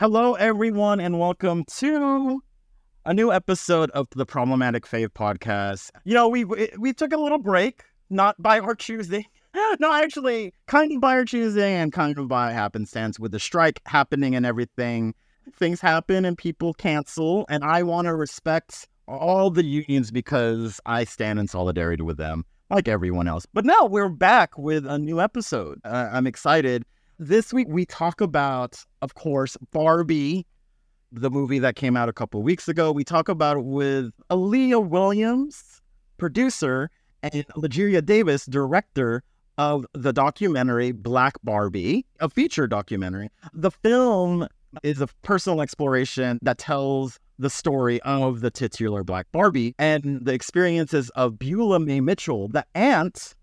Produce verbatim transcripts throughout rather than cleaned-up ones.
Hello, everyone, and welcome to a new episode of the Problematic Fave podcast. You know, we we took a little break, not by our choosing. No, actually, kind of by our choosing and kind of by happenstance with the strike happening and everything. Things happen and people cancel, and I want to respect all the unions because I stand in solidarity with them, like everyone else. But now we're back with a new episode. Uh, I'm excited. This week, we talk about, of course, Barbie, the movie that came out a couple of weeks ago. We talk about it with Aaliyah Williams, producer, and Lajeria Davis, director of the documentary Black Barbie, a feature documentary. The film is a personal exploration that tells the story of the titular Black Barbie and the experiences of Beulah Mae Mitchell, the aunt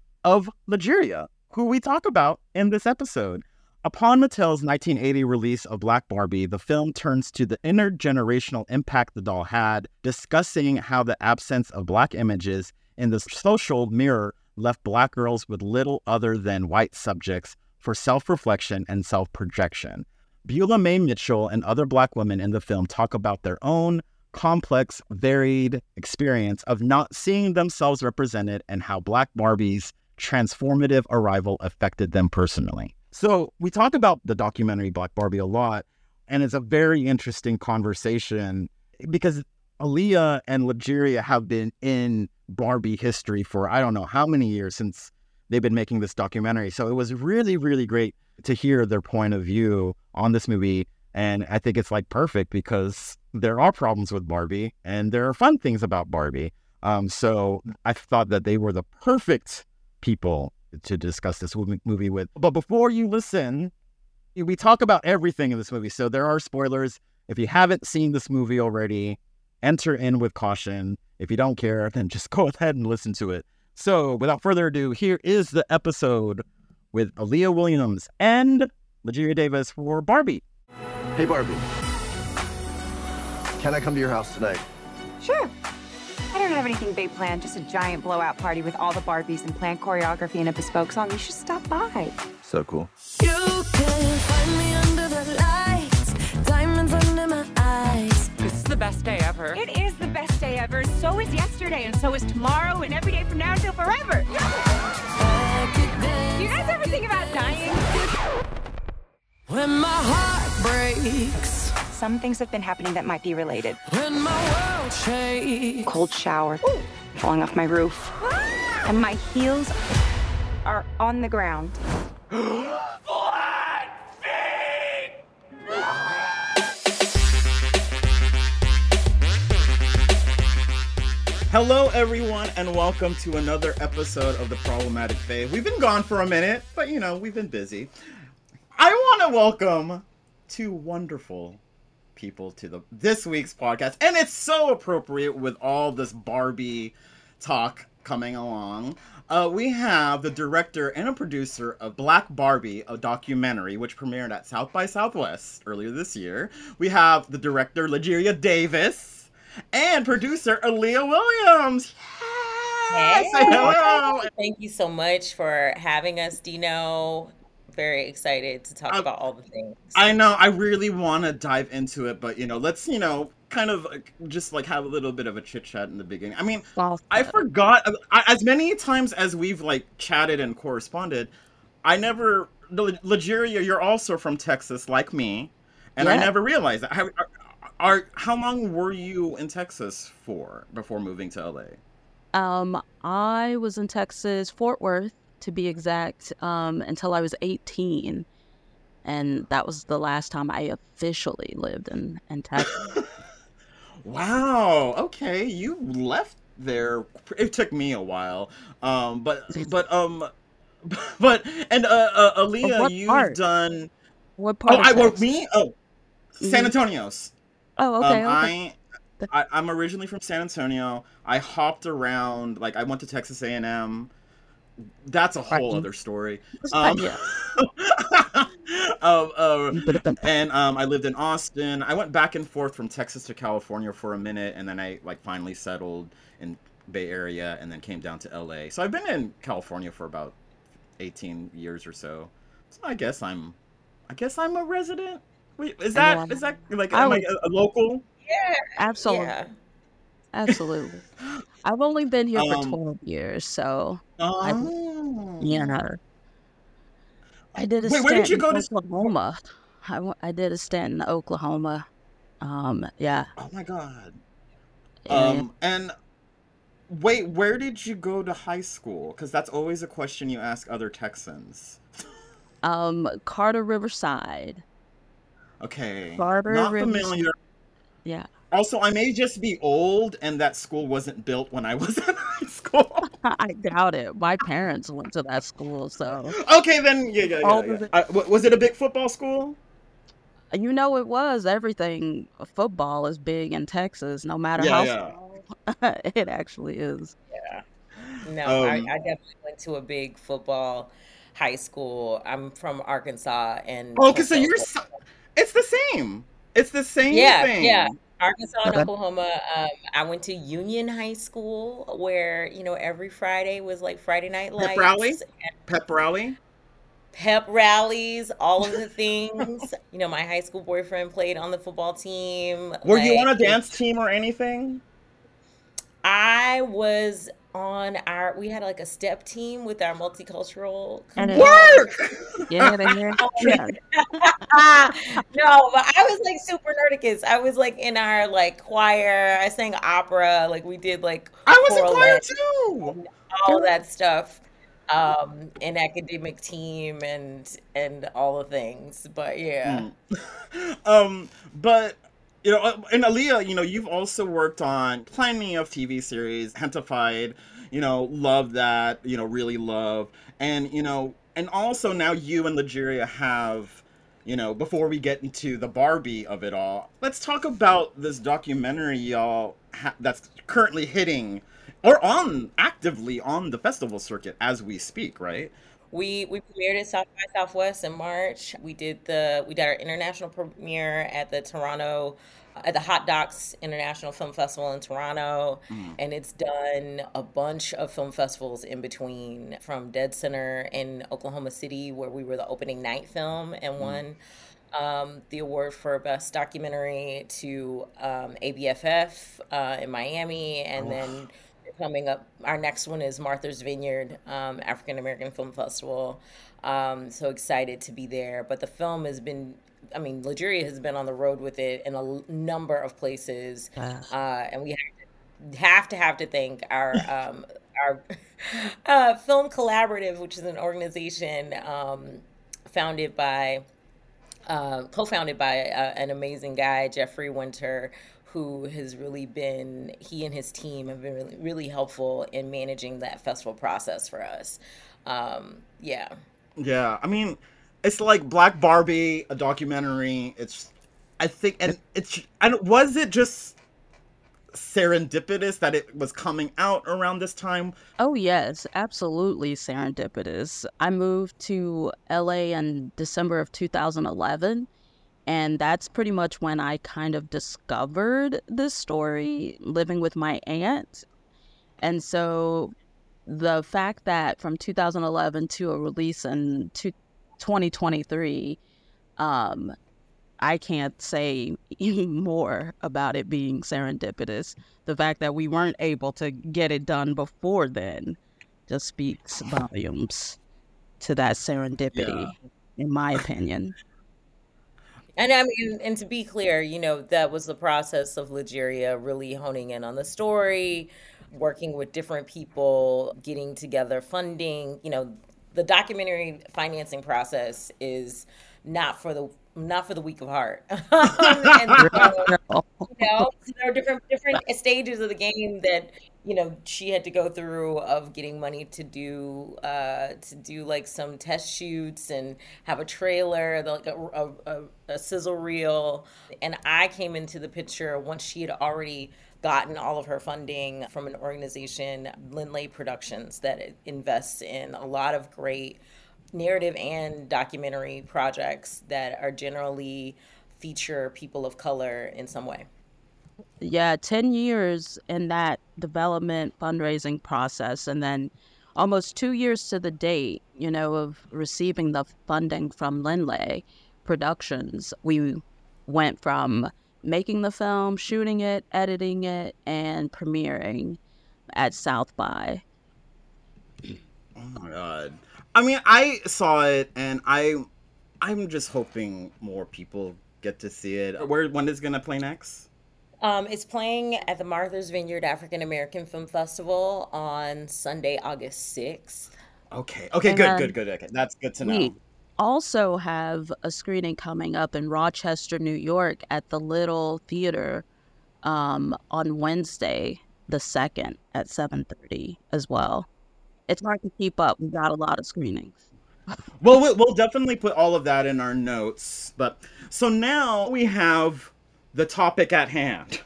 of Lajeria, who we talk about in this episode. Upon Mattel's nineteen eighty release of Black Barbie, the film turns to the intergenerational impact the doll had, discussing how the absence of Black images in the social mirror left Black girls with little other than white subjects for self-reflection and self-projection. Beulah Mae Mitchell and other Black women in the film talk about their own complex, varied experience of not seeing themselves represented and how Black Barbie's transformative arrival affected them personally. So we talked about the documentary Black Barbie a lot, and it's a very interesting conversation because Aaliyah and Lajeria have been in Barbie history for I don't know how many years since they've been making this documentary. So it was really, really great to hear their point of view on this movie. And I think it's like perfect because there are problems with Barbie and there are fun things about Barbie. Um, so I thought that they were the perfect people to discuss this movie with. But before you listen, we talk about everything in this movie. So there are spoilers. If you haven't seen this movie already, enter in with caution. If you don't care, then just go ahead and listen to it. So without further ado, here is the episode with Aaliyah Williams and Lajeria Davis for Barbie. Hey, Barbie. Can I come to your house tonight? Sure. I don't have anything big planned, just a giant blowout party with all the Barbies and planned choreography and a bespoke song. You should stop by. So cool. You can find me under the lights, diamonds under my eyes. This is the best day ever. It is the best day ever. So is yesterday, and so is tomorrow, and every day from now until forever. Do you guys ever think about dying? When my heart breaks, Some things have been happening that might be related. when my world shakes. Cold shower, falling off my roof, and my heels are on the ground. Hello, everyone, and welcome to another episode of the Problematic Fave. We've been gone for a minute, but, you know, we've been busy. I want to welcome two wonderful people to the this week's podcast, and it's so appropriate with all this Barbie talk coming along. Uh, we have the director and a producer of Black Barbie, a documentary which premiered at South by Southwest earlier this year. We have the director Lajeria Davis and producer Aaliyah Williams. Yes! Hey. Say hello! Thank you so much for having us, Dino. Very excited to talk Um, about all the things. I know, I really want to dive into it, but, you know, let's, you know, kind of like, just like have a little bit of a chit chat in the beginning. I mean, I forgot, I, as many times as we've like chatted and corresponded, I never, Lajeria, you're also from Texas like me, and I Yeah. never realized that. How, are, are, how long were you in Texas for before moving to L A? Um, I was in Texas, Fort Worth, to be exact, um, until I was eighteen. And that was the last time I officially lived in, in Texas. Wow. Okay, you left there. It took me a while, um, but but um, but and uh, uh Aaliyah, what you've part? done. What part Oh, of I well, Texas? me. Oh, San Mhm. Antonio's. Oh, okay, Um, okay. I, I I'm originally from San Antonio. I hopped around. Like I went to Texas A and M. That's a whole Right. other story. That's Um, fine, yeah. um, um, You put it up. and um, I lived in Austin. I went back and forth from Texas to California for a minute, and then I like finally settled in Bay Area, and then came down to L A. So I've been in California for about eighteen years or so. So I guess I'm, I guess I'm a resident. Wait, is And that is then that like I am I was a, a local? Yeah. absolutely, Yeah. absolutely. I've only been here for Um. twelve years, so I, you Oh. know, I did a Wait, where did stint you in go to? s- wh- Oklahoma. I, w- I did a stint in Oklahoma. Um, yeah, Oh my God. yeah, yeah. Um. And wait, where did you go to high school? Because that's always a question you ask other Texans. Um, Carter Riverside. Okay, Carter not Rivers. familiar. Yeah. Also, I may just be old, and that school wasn't built when I was in high school. I doubt it. My parents went to that school, so Okay, then yeah, yeah, yeah, all yeah. of it. Uh, wa- was it a big football school? You know, it was everything. Football is big in Texas, no matter Yeah, how yeah. small it actually is. Yeah. No, I, Um. I definitely went to a big football high school. I'm from Arkansas and Okay, so Tulsa, you're. Oklahoma. So, it's the same. It's the same Yeah, yeah. thing. Arkansas and Okay. Oklahoma. Um, I went to Union High School where, you know, every Friday was like Friday Night Pep rally. Lights, Pep rally. pep rallies, all of the things. You know, my high school boyfriend played on the football team. Were you on Like, a it, dance team or anything? I was on our, we had like a step team with our multicultural And it, community. Work. yeah, they hear. Yeah. No, but I was like super nerdicus. I was like in our like choir. I sang opera. Like we did like I was in choral choir too. and all that stuff. Um, an academic team and and all the things. But yeah. Mm. Um, but you know, uh, and Aaliyah, you know, you've also worked on plenty of T V series, Hentified, you know, love that, you know, really love, and you know, and also now you and Nigeria have, you know, before we get into the Barbie of it all, let's talk about this documentary y'all ha- that's currently hitting or on actively on the festival circuit as we speak, right? We we premiered at South by Southwest in March. We did the we did our international premiere at the Toronto at the Hot Docs International Film Festival in Toronto, Mm. and it's done a bunch of film festivals in between, from Dead Center in Oklahoma City, where we were the opening night film and Mm. won um, the award for best documentary, to um, A B F F uh, in Miami, and Oh. then coming up, our next one is Martha's Vineyard um, African American Film Festival. Um, so excited to be there. But the film has been, I mean, Nigeria has been on the road with it in a l- number of places, Yeah. uh, and we have to have to have to thank our um, our uh, Film Collaborative, which is an organization um, founded by uh, co-founded by uh, an amazing guy, Jeffrey Winter, who has really been, he and his team have been really, really helpful in managing that festival process for us. Um, yeah. Yeah, I mean, it's like Black Barbie, a documentary. It's, I think, and it's, and was it just serendipitous that it was coming out around this time? Oh, yes, absolutely serendipitous. I moved to L A in December of two thousand eleven, and that's pretty much when I kind of discovered this story living with my aunt. And so the fact that from two thousand eleven to a release in two- twenty twenty-three, um, I can't say more about it being serendipitous. The fact that we weren't able to get it done before then just speaks volumes to that serendipity, Yeah. in my opinion. And I mean, and to be clear, you know, that was the process of Nigeria really honing in on the story, working with different people, getting together funding. You know, the documentary financing process is not for the not for the weak of heart. And so, you know, so there are different different stages of the game that, you know, she had to go through, of getting money to do uh to do like some test shoots and have a trailer, like a, a, a, a sizzle reel. And I came into the picture once she had already gotten all of her funding from an organization, Lindley Productions, that invests in a lot of great narrative and documentary projects that are generally feature people of color in some way. Yeah, ten years in that development fundraising process, and then almost two years to the date, you know, of receiving the funding from Lindley Productions. We went from making the film, shooting it, editing it, and premiering at South by. Oh my god. I mean, I saw it, and I, I'm just hoping more people get to see it. Where, when is it gonna play next? Um, it's playing at the Martha's Vineyard African American Film Festival on Sunday, August sixth. Okay. Okay. And Good. then Good. Good. Okay. That's good to know. We also have a screening coming up in Rochester, New York, at the Little Theater um, on Wednesday, the second, at seven thirty as well. It's hard to keep up. We've got a lot of screenings. Well, we'll we'll definitely put all of that in our notes. But so now we have the topic at hand.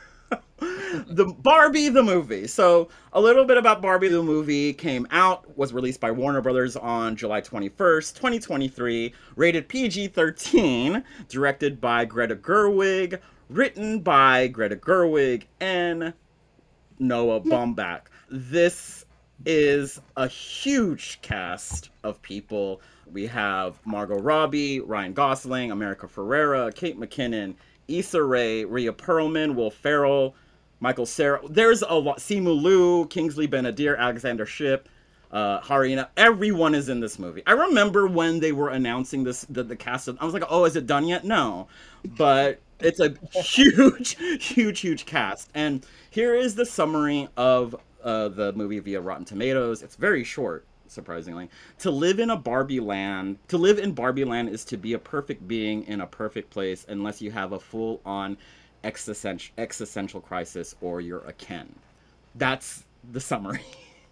The Barbie the movie. So a little bit about Barbie the movie came out, was released by Warner Brothers on July twenty-first, twenty twenty-three, rated P G thirteen, directed by Greta Gerwig, written by Greta Gerwig and Noah Baumbach. This is a huge cast of people. We have Margot Robbie, Ryan Gosling, America Ferrera, Kate McKinnon, Issa Rae, Rhea Perlman, Will Ferrell, Michael Cera. There's a lot. Simu Liu, Kingsley Ben-Adir, Alexander Shipp, uh, Harina. Everyone is in this movie. I remember when they were announcing this, the, the cast of, I was like, oh, is it done yet? No. But it's a huge, huge, huge cast. And here is the summary of uh, the movie via Rotten Tomatoes. It's very short, surprisingly. To live in a Barbie land, to live in Barbie land is to be a perfect being in a perfect place unless you have a full-on existential, existential crisis or you're a Ken. That's the summary.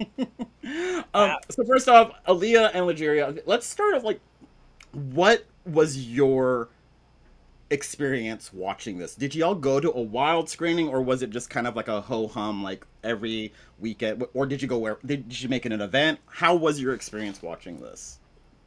um, wow. So first off, Aaliyah and Legeria, let's start off, like, what was your experience watching this? Did y'all go to a wild screening, or was it just kind of like a ho-hum, like every weekend, or did you go where, did you make it an event? How was your experience watching this?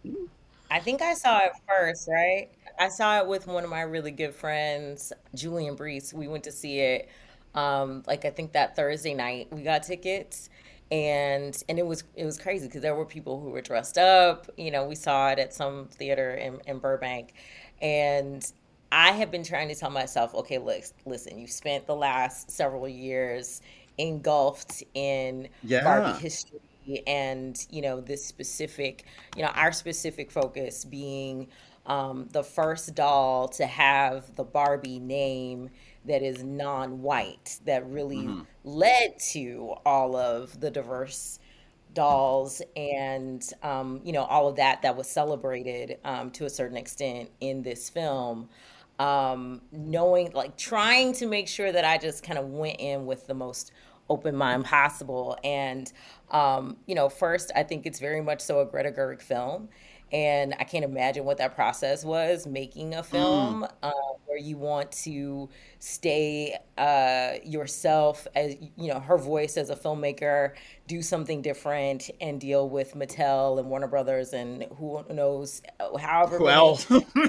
I think I saw it first, right? I saw it with one of my really good friends, Julian Brees. We went to see it, um, like I think that Thursday night. We got tickets, and and it was it was crazy because there were people who were dressed up. You know, we saw it at some theater in, in Burbank, and I have been trying to tell myself, okay, look, listen, you've spent the last several years engulfed in yeah. Barbie history. And, you know, this specific, you know, our specific focus being um, the first doll to have the Barbie name that is non-white, that really mm-hmm. led to all of the diverse dolls and, um, you know, all of that that was celebrated um, to a certain extent in this film. Um, knowing, like, trying to make sure that I just kind of went in with the most open mind possible. And, um, you know, first, I think it's very much so a Greta Gerwig film. And I can't imagine what that process was, making a film mm. uh, where you want to stay uh, yourself, as, you know, her voice as a filmmaker, do something different and deal with Mattel and Warner Brothers and who knows, however who else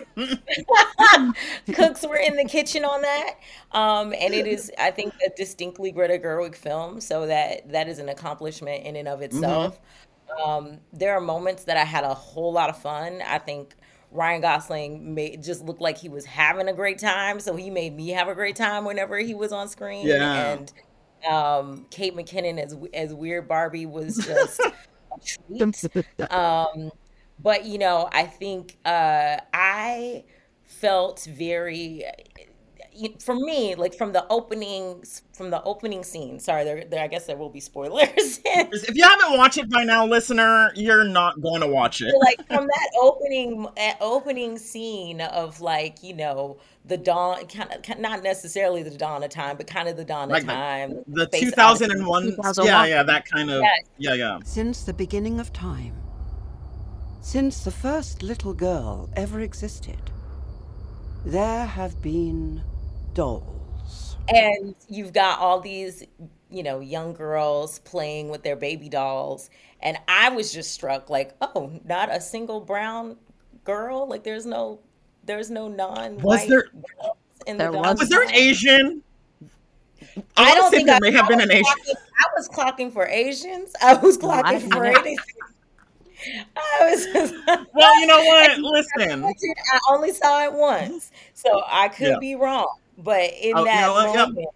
cooks were in the kitchen on that. Um, and it is, I think, a distinctly Greta Gerwig film. So that that is an accomplishment in and of itself. Mm-hmm. Um, there are moments that I had a whole lot of fun. I think Ryan Gosling made, just looked like he was having a great time. So he made me have a great time whenever he was on screen. Yeah. And um, Kate McKinnon as as Weird Barbie was just a treat. Um, but, you know, I think uh, I felt very... For me, like from the opening, from the opening scene. Sorry, there, there. I guess there will be spoilers. If you haven't watched it by now, listener, you're not going to watch it. Like from that opening, uh, opening scene of, like, you know, the dawn, kind of, not necessarily the dawn of time, but kind of the dawn like of time. The, the two thousand one, two thousand one. Yeah, yeah, that kind of, yes. yeah, yeah. Since the beginning of time, since the first little girl ever existed, there have been dolls. And you've got all these, you know, young girls playing with their baby dolls. And I was just struck, like, oh, not a single brown girl? Like, there's no, there's no non-white was there, girls in there the was, was there an Asian? I, I don't think there I, may have I been an Asian. Clocking, I was clocking for Asians. I was clocking I, for I, anything. I was just, Well, you know what? Listen. I only saw it once, so I could Yeah. be wrong. But in Oh, you that know what? Yep. moment,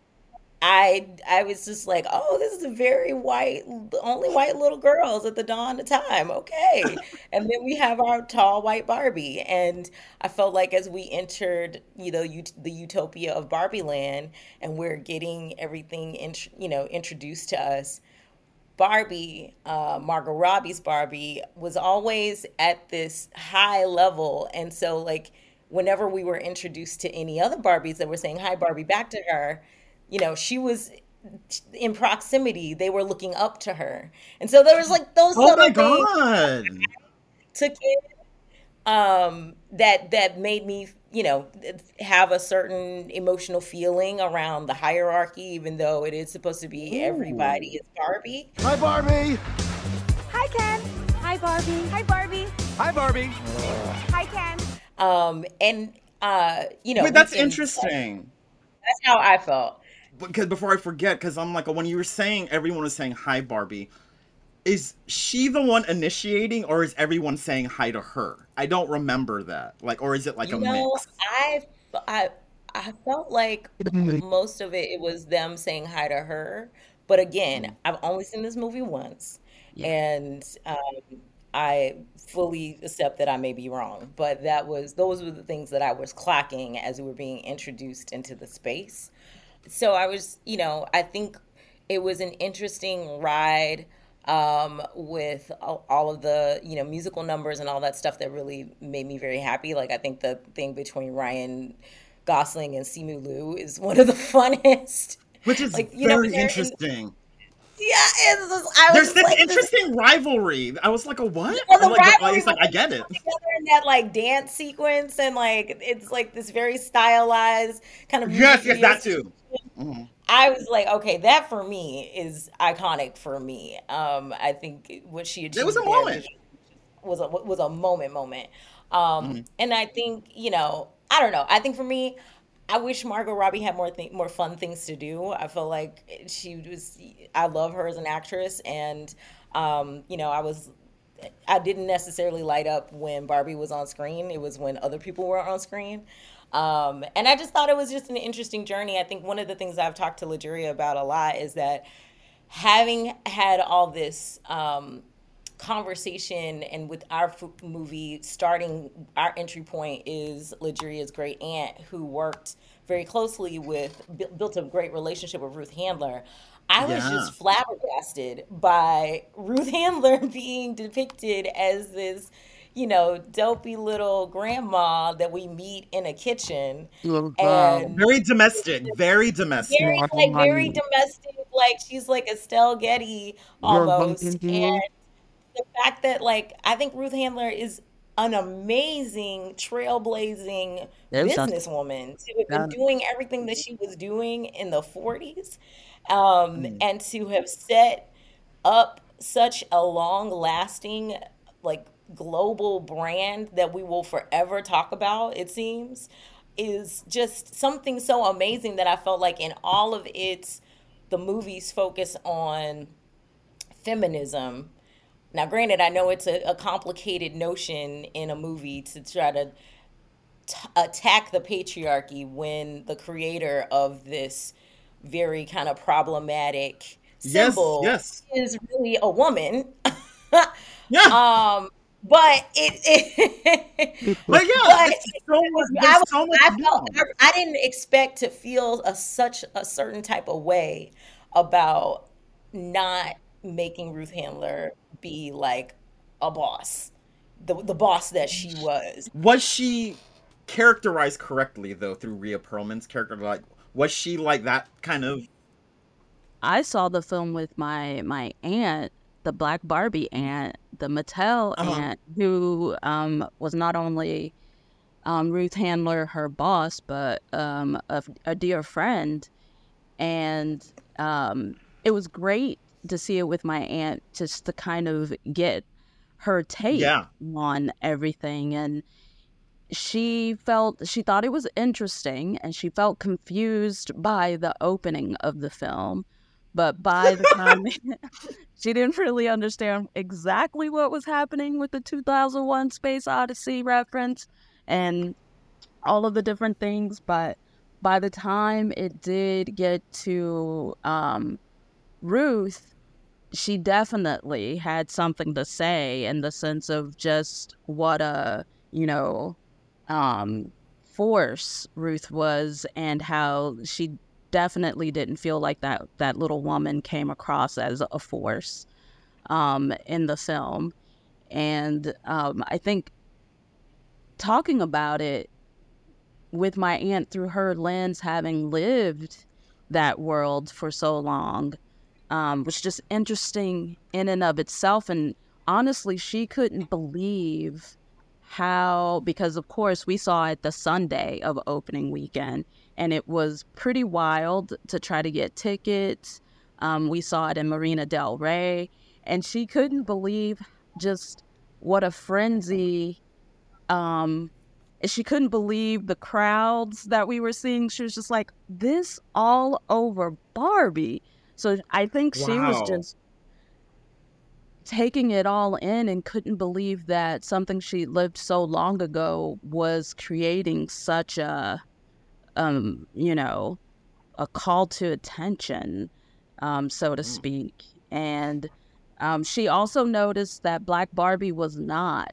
I I was just like, oh, this is a very white, only white little girls at the dawn of time. Okay. And then we have our tall white Barbie. And I felt like as we entered, you know, ut- the utopia of Barbie land and we're getting everything, int- you know, introduced to us, Barbie, uh, Margot Robbie's Barbie, was always at this high level. And so, like, whenever we were introduced to any other Barbies that were saying hi, Barbie, back to her, you know, she was in proximity. They were looking up to her. And so there was like those Oh subtle my things god. took in um, that that made me, you know, have a certain emotional feeling around the hierarchy, even though it is supposed to be everybody is Barbie. Hi, Barbie. Hi, Ken. Hi, Barbie. Hi, Barbie. Hi, Barbie. Hi, Ken. Um, and uh, you know, Wait, that's we can- interesting. That's how I felt. Because before I forget, because I'm like, when you were saying everyone was saying hi, Barbie, is she the one initiating, or is everyone saying hi to her? I don't remember that. Like, or is it like You a know, mix? I, I, I felt like most of it, it was them saying hi to her. But again, I've only seen this movie once, and um, I fully accept that I may be wrong. But that was those were the things that I was clocking as we were being introduced into the space. So I was, you know, I think it was an interesting ride um, with all all of the, you know, musical numbers and all that stuff that really made me very happy. Like, I think the thing between Ryan Gosling and Simu Liu is one of the funnest. Which is like, you know, very they're in- interesting. Yeah, it's just, I was There's just this like, interesting rivalry. I was like, a what? Well, the I'm like, but rivalry it's like, I was get it. together in that like dance sequence, and like it's like this very stylized kind of Yes, music yes, video that too. Mhm. I was like, okay, that for me is iconic for me. Um, I think what she achieved It was a there moment. was a was a moment moment. Um, Mm-hmm. and I think, you know, I don't know. I think for me, I wish Margot Robbie had more th- more fun things to do. I feel like she was. I love her as an actress, and um, you know, I was. I didn't necessarily light up when Barbie was on screen. It was when other people were on screen. Um, and I just thought it was just an interesting journey. I think one of the things I've talked to Ladjuria about a lot is that having had all this um, conversation, and with our f- movie starting, our entry point is Ladjuria's great aunt, who worked very closely with, bu- built a great relationship with Ruth Handler. I was Yeah. just flabbergasted by Ruth Handler being depicted as this, you know, dopey little grandma that we meet in a kitchen. And Very domestic. Very domestic. very, like, very domestic, like she's like Estelle Getty almost. And the fact that, like, I think Ruth Handler is an amazing, trailblazing There's a- businesswoman to have been Yeah. doing everything that she was doing in the forties, um, and to have set up such a long-lasting, like, global brand that we will forever talk about, it seems, is just something so amazing that I felt like in all of its, the movie's focus on feminism. Now, granted, I know it's a, a complicated notion in a movie to try to t- attack the patriarchy when the creator of this very kind of problematic Yes, symbol yes. is really a woman. Yeah. um, but it, it But yeah, but it's so much, I, there's was, so much I, more. felt, I, I didn't expect to feel a, such a certain type of way about not making Ruth Handler be like a boss, the the boss that she was. Was she characterized correctly, though, through Rhea Perlman's character? Like, was she like that kind of... I saw the film with my my aunt, the Black Barbie aunt, the Mattel Uh-huh. aunt, who um, was not only um, Ruth Handler, her boss, but um, a, a dear friend. And um, it was great to see it with my aunt, just to kind of get her take Yeah. on everything. And she felt, she thought it was interesting, and she felt confused by the opening of the film. But by the time she didn't really understand exactly what was happening with the two thousand one Space Odyssey reference and all of the different things. But by the time it did get to um, Ruth, she definitely had something to say in the sense of just what a, you know, um, force Ruth was, and how she definitely didn't feel like that that little woman came across as a force um, in the film. And um, I think talking about it with my aunt through her lens, having lived that world for so long, um, was just interesting in and of itself. And honestly, she couldn't believe how, because of course we saw it the Sunday of opening weekend, and it was pretty wild to try to get tickets. Um, we saw it in Marina Del Rey, and she couldn't believe just what a frenzy. Um, she couldn't believe the crowds that we were seeing. She was just like, this all over Barbie. So I think she Wow. was just taking it all in and couldn't believe that something she lived so long ago was creating such a, um, you know, a call to attention, um, so to speak. And um, she also noticed that Black Barbie was not.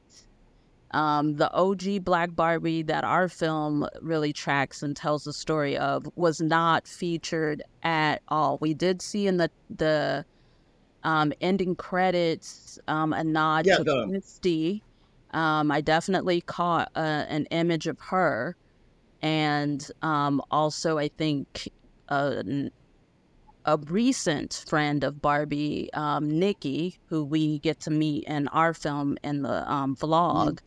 Um, the O G Black Barbie that our film really tracks and tells the story of was not featured at all. We did see in the the um, ending credits um, a nod Yeah, to the- Christy. Um, I definitely caught uh, an image of her, and um, also I think a, a recent friend of Barbie, um, Nikki, who we get to meet in our film in the um, vlog. Mm.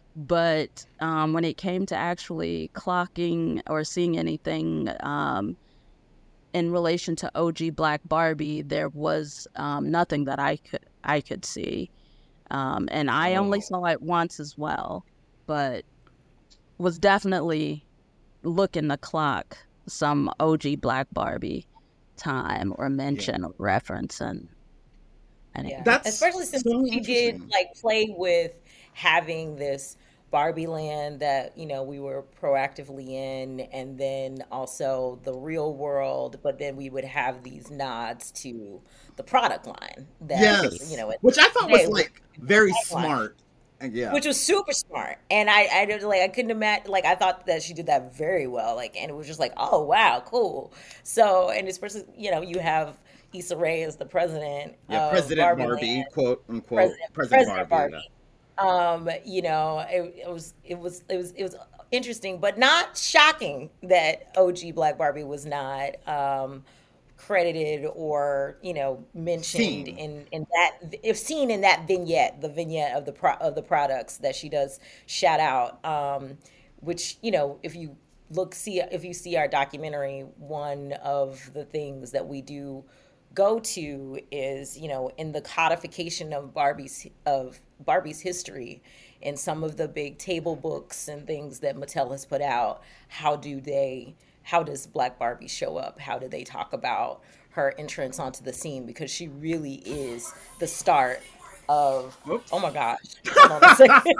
But um, when it came to actually clocking or seeing anything um, in relation to O G Black Barbie, there was um, nothing that I could I could see, um, and I only saw it once as well, but was definitely looking to clock some O G Black Barbie time or mention yeah. or reference, and, and yeah, That's especially since so she did like play with having this Barbie land that, you know, we were proactively in, and then also the real world, but then we would have these nods to the product line that, yes. you know, which I thought was like very smart. Line, yeah. Which was super smart. And I, I did like, I couldn't imagine, like, I thought that she did that very well. Like, and it was just like, oh, wow, cool. So, and especially, you know, you have Issa Rae as the president. Yeah, of President Barbie, Barbie, Land. quote unquote. President, President, President Barbie. Barbie. Yeah. Um, you know, it, it was it was it was it was interesting, but not shocking that O G Black Barbie was not um, credited or, you know, mentioned seen. in in that, if seen in that vignette, the vignette of the pro, of the products that she does shout out. Um, which, you know, if you look see if you see our documentary, one of the things that we do go to is, you know, in the codification of Barbie's of Barbie's history in some of the big table books and things that Mattel has put out. How do they, how does Black Barbie show up? How do they talk about her entrance onto the scene? Because she really is the start of, Oops. oh my gosh. Hold on a second.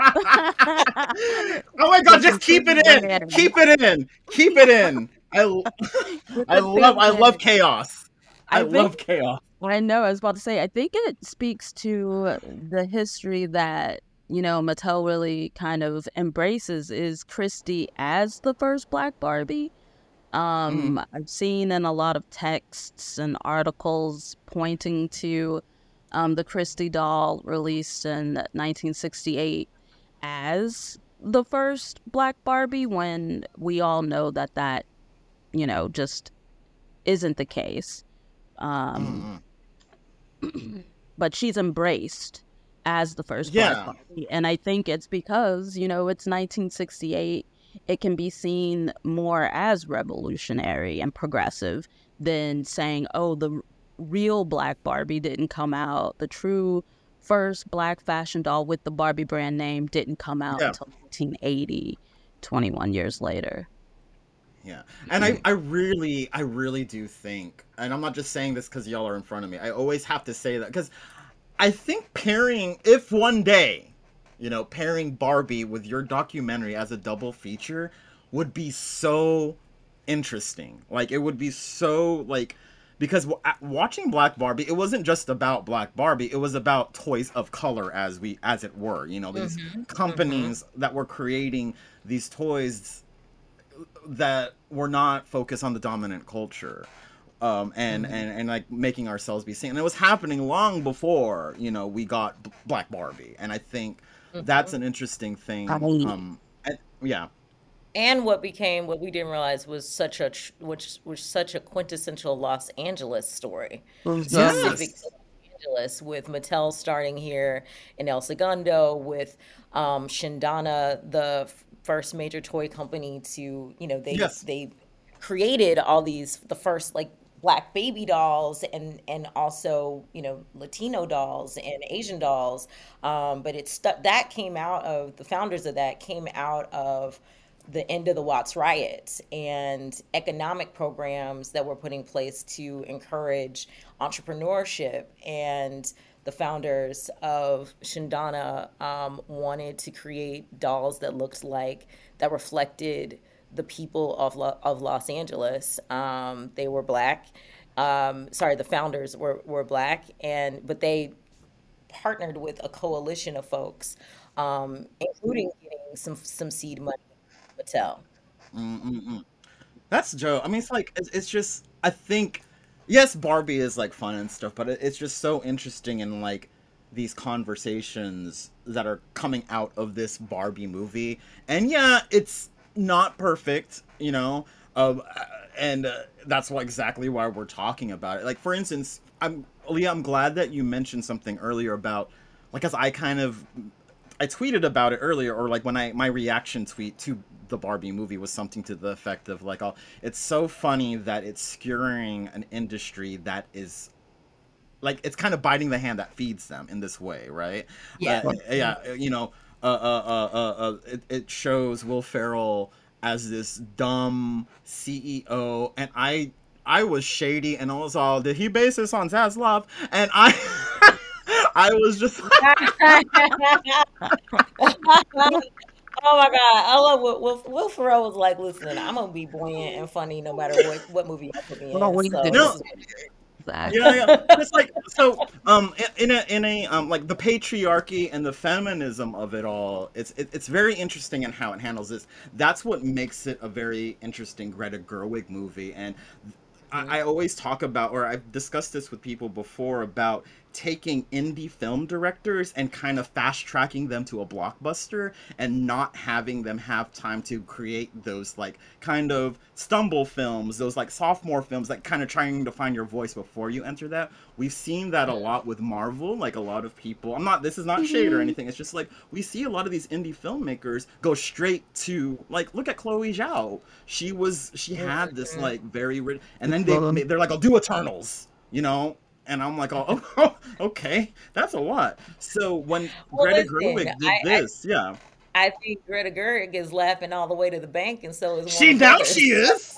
Oh my God, just keep it in. Keep it in. Keep it in. I, I love, I love chaos. I, I love think, chaos. I know, I was about to say, I think it speaks to the history that, you know, Mattel really kind of embraces is Christy as the first Black Barbie. Um, mm. I've seen in a lot of texts and articles pointing to um, the Christy doll released in nineteen sixty-eight as the first Black Barbie, when we all know that that, you know, just isn't the case. Um, mm-hmm. But she's embraced as the first yeah. Black Barbie. And I think it's because, you know, it's nineteen sixty-eight. It can be seen more as revolutionary and progressive than saying, oh, the real Black Barbie didn't come out. The true first Black fashion doll with the Barbie brand name didn't come out yeah. until nineteen eighty, twenty-one years later. Yeah. And I, I really, I really do think, and I'm not just saying this because y'all are in front of me, I always have to say that because I think pairing, if one day, you know, pairing Barbie with your documentary as a double feature would be so interesting. Like, it would be so, like, because w- watching Black Barbie, it wasn't just about Black Barbie, it was about toys of color, as we, as it were, you know, these Mm-hmm. companies mm-hmm. that were creating these toys that were not focused on the dominant culture, um, and, mm-hmm. and and like making ourselves be seen. And it was happening long before, you know, we got B- Black Barbie. And I think mm-hmm. that's an interesting thing. Um, and, yeah. And what became, what we didn't realize was such a, which was such a quintessential Los Angeles story. Yes. Specific to Los Angeles, with Mattel starting here in El Segundo, with um, Shindana, the first major toy company to, you know, they yes. they created all these, the first like Black baby dolls and and also, you know, Latino dolls and Asian dolls. Um, but it's stu- that came out of, the founders of that came out of the end of the Watts riots and economic programs that were put in place to encourage entrepreneurship. And the founders of Shindana um, wanted to create dolls that looked like, that reflected the people of Lo- of Los Angeles. Um, they were Black. Um, sorry, the founders were, were Black, and but they partnered with a coalition of folks, um, including getting some some seed money from Mattel. Mm-mm-mm. That's Joe. I mean, it's like, it's, it's just, I think, yes, Barbie is like fun and stuff, but it, it's just so interesting in like these conversations that are coming out of this Barbie movie. And yeah, it's not perfect, you know, um, and uh, that's what, exactly why we're talking about it. Like, for instance, I'm Leah, I'm glad that you mentioned something earlier about, like, as I kind of, I tweeted about it earlier, or like when I, my reaction tweet to the Barbie movie was something to the effect of like, oh, it's so funny that it's skewering an industry that is, like, it's kind of biting the hand that feeds them in this way, right? Yeah. Uh, yeah, you know, uh, uh, uh, uh, uh, it, it shows Will Ferrell as this dumb C E O, and I I was shady, and I was all, did he base this on Zaslav? And I I was just oh my God, I love what Will, Will Ferrell was like, listen, I'm gonna be buoyant and funny no matter what, what movie you put me in. Well, we So did. No. this is- yeah, yeah. It's like, so um in a in a um like the patriarchy and the feminism of it all, it's it, it's very interesting in how it handles this. That's what makes it a very interesting Greta Gerwig movie. And I, I always talk about, or I've discussed this with people before, about taking indie film directors and kind of fast tracking them to a blockbuster and not having them have time to create those like kind of stumble films, those like sophomore films, like kind of trying to find your voice before you enter that. We've seen that a lot with Marvel. Like, a lot of people, I'm not, this is not shade or anything, it's just like we see a lot of these indie filmmakers go straight to, like, look at Chloe Zhao. She was, she had this like very, and then they they're like, I'll do Eternals, you know. And I'm like, oh, oh, okay, that's a lot. So when Well, Greta listen, Gerwig did I- I- this, yeah, I think Greta Gerwig is laughing all the way to the bank, and so is she Warner now Brothers. she is.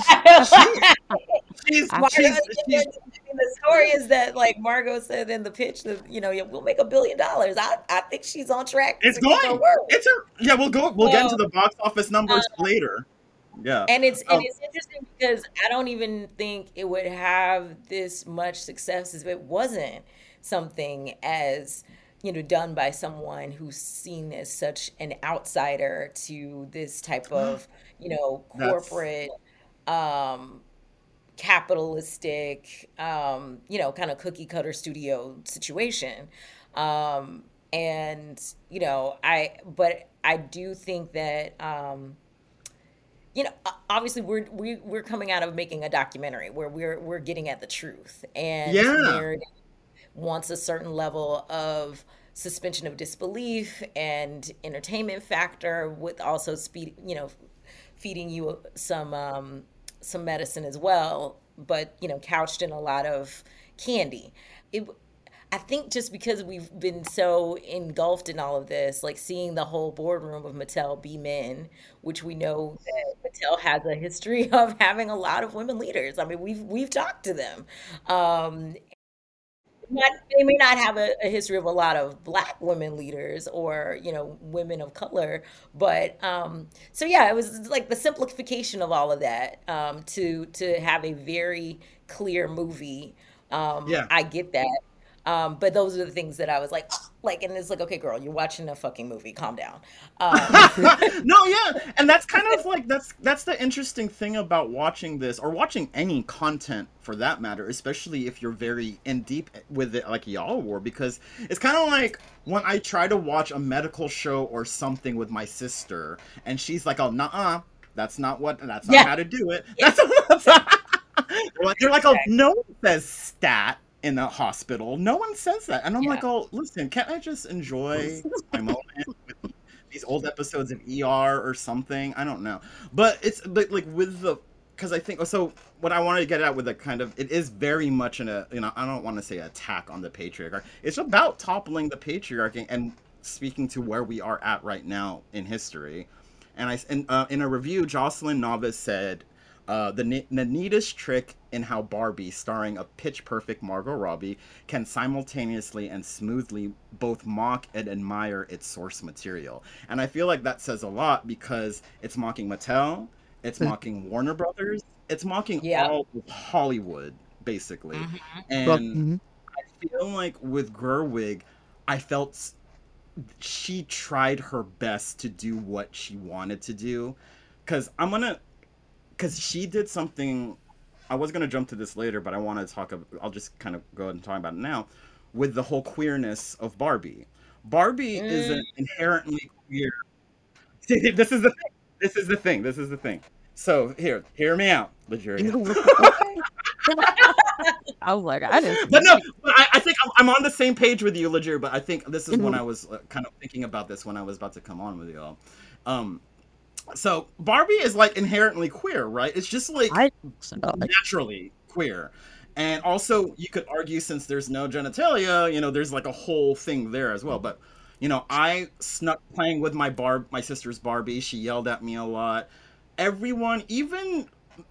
She's, Margot, she's, she's, the story is that, like Margot said in the pitch, that, you know, we'll make a billion dollars. I, I think she's on track. it's to keep her going. word. It's a, yeah. We'll go. We'll get So, into the box office numbers uh, later. Yeah. And it's Um, and it's interesting because I don't even think it would have this much success if it wasn't something as, you know, done by someone who's seen as such an outsider to this type of, you know, That's- corporate, um, capitalistic, um, you know, kind of cookie cutter studio situation. Um, and, you know, I, but I do think that, um, you know, o- obviously we're we, we're coming out of making a documentary where we're we're getting at the truth, and Yeah. narrative wants a certain level of suspension of disbelief and entertainment factor, with also speed, you know, feeding you some um, some medicine as well, but, you know, couched in a lot of candy. It, I think just because we've been so engulfed in all of this, like seeing the whole boardroom of Mattel be men, which we know that Mattel has a history of having a lot of women leaders. I mean, we've we've talked to them. Um, not, they may not have a, a history of a lot of black women leaders or, you know, women of color, but um, so yeah, it was like the simplification of all of that um, to to have a very clear movie. Um, Yeah. I get that. Um, but those are the things that I was like, like, and it's like, okay, girl, you're watching a fucking movie. Calm down. Um, No, yeah, and that's kind of like that's that's the interesting thing about watching this or watching any content for that matter, especially if you're very in deep with it like y'all were, because it's kind of like when I try to watch a medical show or something with my sister, and she's like, "Oh, nah, that's not what, that's not Yeah. how to do it." Yeah. That's, they're like, they're like, "Oh, no one says stat in a hospital. No one says that," and I'm like, Yeah. "Oh, listen, can't I just enjoy my moment with these old episodes of E R or something?" I don't know, but it's but like with the because I think so. What I wanted to get at with the kind of it is very much in a you know I don't want to say attack on the patriarchy. It's about toppling the patriarchy and speaking to where we are at right now in history. And I in, uh, in a review, Jocelyn Novice said. Uh, the, ne- the neatest trick in how Barbie, starring a pitch-perfect Margot Robbie, can simultaneously and smoothly both mock and admire its source material. And I feel like that says a lot because it's mocking Mattel, it's mocking Warner Brothers, it's mocking Yeah. all of Hollywood, basically. Mhm. And Well, mhm. I feel like with Gerwig, I felt s- she tried her best to do what she wanted to do. Because I'm going to... Because she did something, I was going to jump to this later, but I want to talk, I'll just kind of go ahead and talk about it now, with the whole queerness of Barbie. Barbie Mm. isn't inherently queer. See, this is the thing, this is the thing, this is the thing. So, here, hear me out, Legeria. I was like, I didn't. But no, but I, I think I'm, I'm on the same page with you, Legeria, but I think this is Mm-hmm. when I was uh, kind of thinking about this when I was about to come on with y'all. Um, so, Barbie is like inherently queer, right? It's just like... I so, like, naturally queer. And also, you could argue since there's no genitalia, you know, there's like a whole thing there as well. But, you know, I snuck playing with my Barb, my sister's Barbie. She yelled at me a lot. Everyone, even,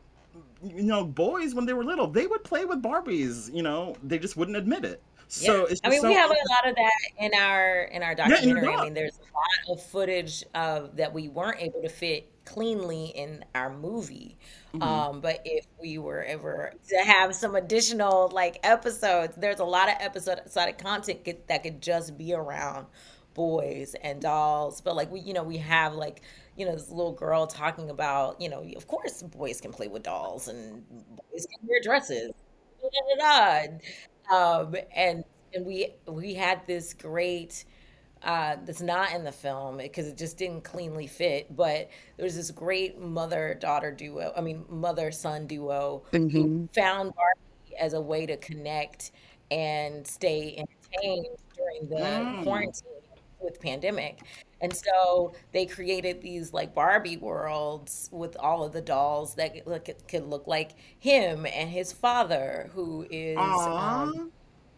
you know, boys when they were little, they would play with Barbies. You know, they just wouldn't admit it. So Yeah. it's just I mean, so, we have a lot of that in our in our Yeah, in your documentary. I doc. mean, there's a lot of footage of that we weren't able to fit cleanly in our movie. Mhm. Um, but if we were ever to have some additional like episodes, there's a lot of episodic content could, that could just be around boys and dolls. But like we, you know, we have like you know this little girl talking about you know of course boys can play with dolls and boys can wear dresses. Da, da, da, da. Um, and and we we had this great uh, that's not in the film because it just didn't cleanly fit. But there was this great mother daughter duo. I mean mother son duo who mhm. found Barbie as a way to connect and stay entertained during the Mm. quarantine with pandemic. And so they created these like Barbie worlds with all of the dolls that could look, could look like him and his father, who is Aw. um,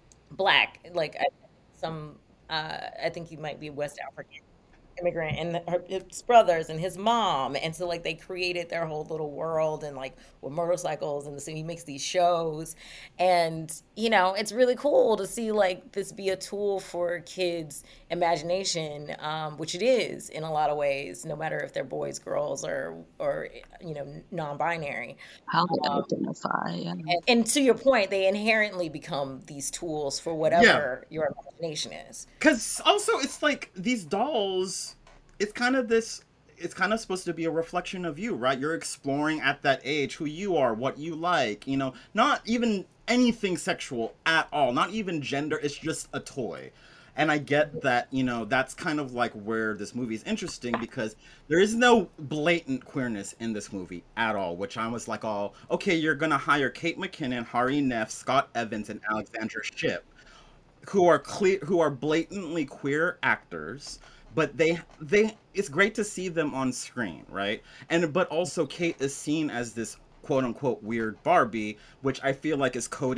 black, like uh, some, uh, I think he might be West African immigrant, and her, his brothers and his mom. And so like they created their whole little world and like with motorcycles, and so he makes these shows. And you know it's really cool to see like this be a tool for kids imagination, um, which it is in a lot of ways, no matter if they're boys, girls, or or you know non-binary. How they Um, identify. Yeah. and, and to your point, they inherently become these tools for whatever your imagination is. Because also, it's like these dolls, it's kind of this, it's kind of supposed to be a reflection of you, right? You're exploring at that age who you are, what you like, you know, not even anything sexual at all, not even gender, it's just a toy. And I get that, you know, that's kind of like where this movie is interesting because there is no blatant queerness in this movie at all, which I was like, oh, okay, you're going to hire Kate McKinnon, Hari Neff, Scott Evans, and Alexandra Shipp, who are clear, who are blatantly queer actors, but they they it's great to see them on screen, right? And but also Kate is seen as this quote unquote weird Barbie, which I feel like is coded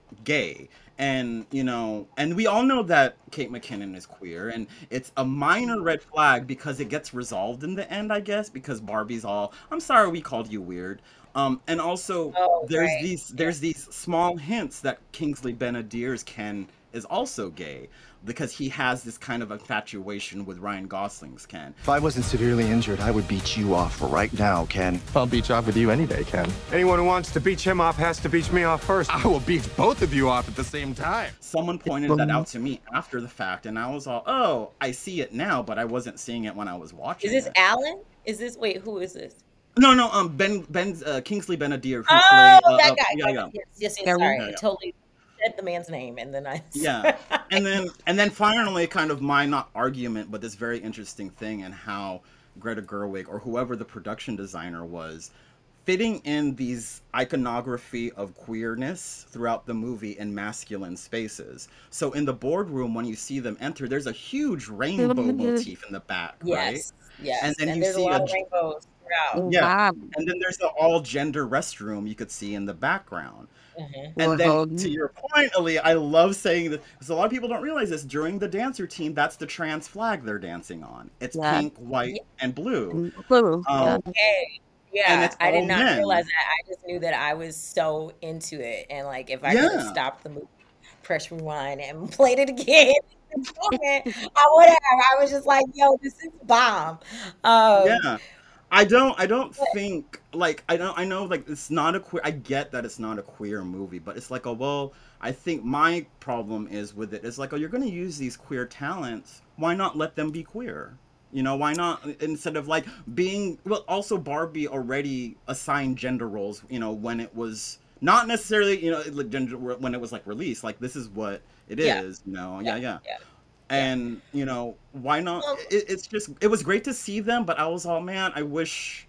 gay. And, you know, and we all know that Kate McKinnon is queer, and it's a minor red flag because it gets resolved in the end, I guess, because Barbie's all, I'm sorry we called you weird. Um, and also, Oh, there's right. these there's these small hints that Kingsley Ben-Adir's Ken is also gay, because he has this kind of infatuation with Ryan Gosling's Ken. If I wasn't severely injured, I would beat you off right now, Ken. I'll beat you off with you any day, Ken. Anyone who wants to beat him off has to beat me off first. I will beat both of you off at the same time. Someone pointed that out to me after the fact, and I was all, oh, I see it now, but I wasn't seeing it when I was watching Is this it. Alan? Is this wait? Who is this? No, no, um, Ben, Ben, uh, Kingsley Ben-Adir. Who Oh, played, uh, that uh, guy. Yeah, yeah, Yes, yes, yes. Yeah, Sorry, yeah, I yeah. totally said the man's name, and then I. yeah. And then, and then finally, kind of my not argument, but this very interesting thing, and how Greta Gerwig or whoever the production designer was, fitting in these iconography of queerness throughout the movie in masculine spaces. So in the boardroom, when you see them enter, there's a huge rainbow motif in the back, right? Yes, yes. And then you there's see a lot a- of rainbows throughout. Yeah. Wow. And then there's the all-gender restroom you could see in the background. Mhm. And then, Well, to your point, Ali, I love saying that, because a lot of people don't realize this. During the dance routine, that's the trans flag they're dancing on. It's Yeah. pink, white, and blue. Blue. yeah. Um, Okay. And Yeah, it's I all did not men. realize that. I just knew that I was so into it, and like if I could have Yeah. stopped the movie, press rewind, and played it again, in the moment, I would have. I was just like, "Yo, this is bomb." Um, yeah. I don't I don't think like I don't I know like it's not a queer I get that it's not a queer movie, but it's like, oh well, I think my problem is with it is like, oh, you're gonna use these queer talents, why not let them be queer? You know, why not, instead of like being, well, also Barbie already assigned gender roles, you know, when it was not necessarily, you know, like gender, when it was like released, like this is what it Yeah. is, you know, yeah, yeah. yeah. And, you know, why not? Well- It, it's just, it was great to see them, but I was all, man, I wish,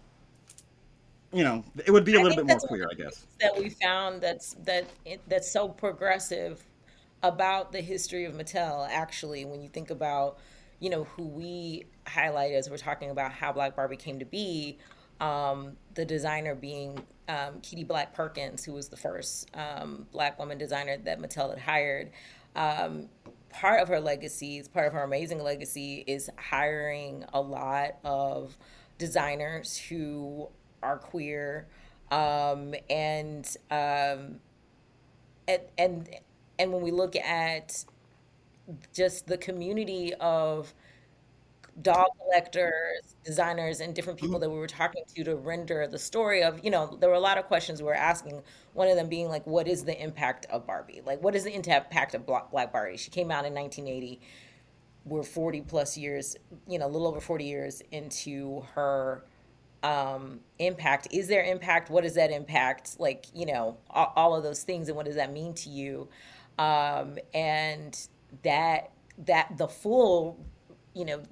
you know, it would be a I little think bit more that's queer, one I of the guess. things that we found that's that it, that's so progressive about the history of Mattel. Actually, when you think about, you know, who we highlight as we're talking about how Black Barbie came to be, um, the designer being um, Kitty Black Perkins, who was the first um, Black woman designer that Mattel had hired. Um, part of her legacy, part of her amazing legacy, is hiring a lot of designers who are queer, um, and um, and and and when we look at just the community of doll collectors, designers, and different people that we were talking to to render the story of, you know, there were a lot of questions we were asking. One of them being like, what is the impact of Barbie? Like, what is the impact of Bla- Black Barbie? She came out in nineteen eighty. We're forty plus years, you know, a little over forty years into her um, impact. Is there impact? What is that impact? Like, you know, all, all of those things, and what does that mean to you? Um, and that that the full, you know,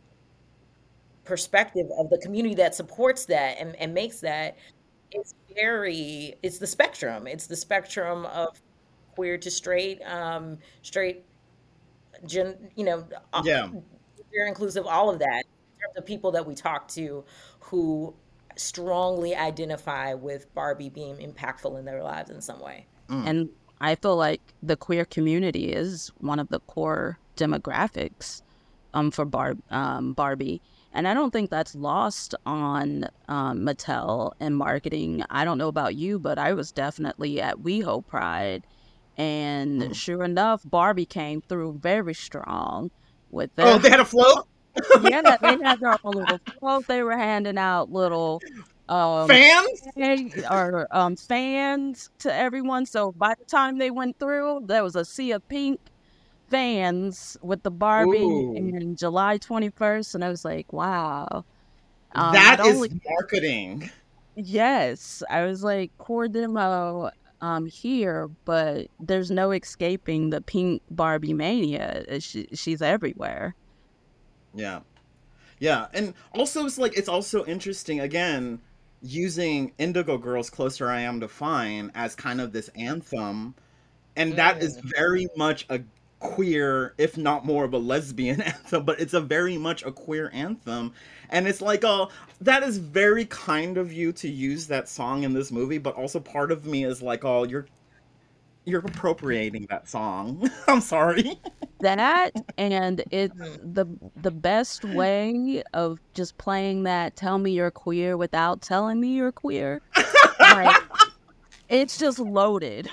perspective of the community that supports that and, and makes that is very, it's the spectrum. It's the spectrum of queer to straight, um, straight, gen, you know, uh, Yeah. queer inclusive, all of that. In terms of people that we talk to who strongly identify with Barbie being impactful in their lives in some way. And I feel like the queer community is one of the core demographics um, for Bar- um, Barbie. And I don't think that's lost on um, Mattel and marketing. I don't know about you, but I was definitely at WeHo Pride. And sure enough, Barbie came through very strong with their... Oh, they had a float? yeah, they had their own little float. They were handing out little... Um, Fans? or um, fans to everyone. So by the time they went through, there was a sea of pink fans with the Barbie Ooh. in July twenty-first, and I was like, wow. Um, That not is only- marketing. yes, I was like, core demo um here, but there's no escaping the pink Barbie mania. She, she's everywhere. Yeah. Yeah. And also it's like it's also interesting again using Indigo Girls Closer I Am to Fine as kind of this anthem. And that is very much a queer, if not more of a lesbian anthem, but it's a very much a queer anthem. And it's like, oh, that is very kind of you to use that song in this movie, but also part of me is like, oh, you're you're appropriating that song. I'm sorry. That and it's the the best way of just playing that "Tell me you're queer" without telling me you're queer. Like, it's just loaded.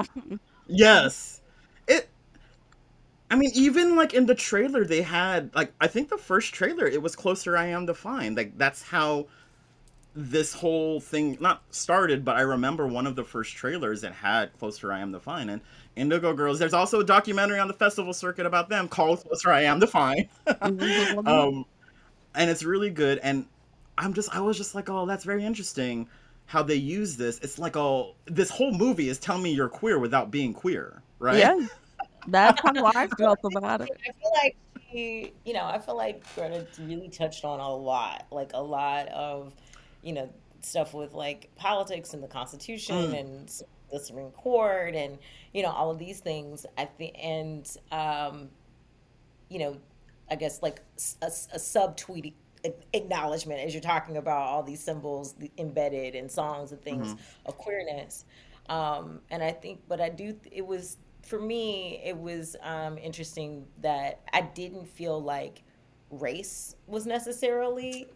Yes. It I mean, even like in the trailer they had like I think the first trailer it was Closer I Am to Find. Like that's how this whole thing not started, but I remember one of the first trailers that had Closer I Am to Find and Indigo Girls. There's also a documentary on the festival circuit about them called Closer I Am to Find. um, and it's really good. And I'm just, I was just like, oh, that's very interesting how they use this. It's like, oh, this whole movie is telling me you're queer without being queer, right? Yeah, that's how I felt about it. I feel like she, you know, I feel like Greta really touched on a lot, like a lot of, you know, stuff with like politics and the Constitution mm. and the Supreme Court and, you know, all of these things. I think, and, um, you know, I guess like a, a subtweet acknowledgement as you're talking about all these symbols embedded in songs and things mm-hmm. of queerness. Um, and I think, but I do, it was, for me, it was um, interesting that I didn't feel like race was necessarily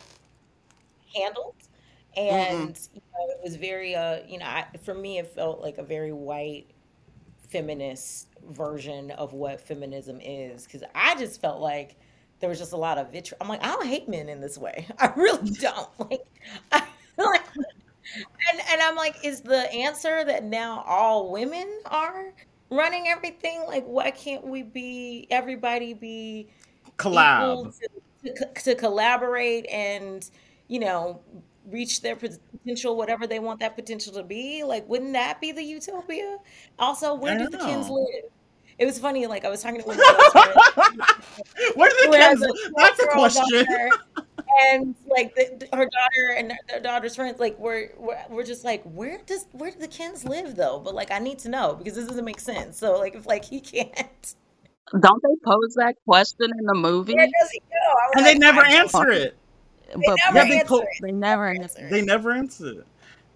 handled. And mm-hmm. you know, it was very uh you know I, for me it felt like a very white feminist version of what feminism is, because I just felt like there was just a lot of vitriol. I'm like, I don't hate men in this way. I really don't. Like, I like and and I'm like, is the answer that now all women are running everything? Like, why can't we be everybody be collab to, to, to collaborate and, you know, reach their potential, whatever they want that potential to be? Like, wouldn't that be the utopia? Also, where do the Kens live? It was funny, like I was talking to one of where do the Kens live? That's a question. Daughter, and like the, her daughter and their daughter's friends, like we're, we're we're just like, where does where do the Kens live though? But like, I need to know because this doesn't make sense. So like, if like he can't, don't they pose that question in the movie? Yeah, does he go? And like, they never answer it. They But never yeah, they answer po- it. they never answer. They never answer it.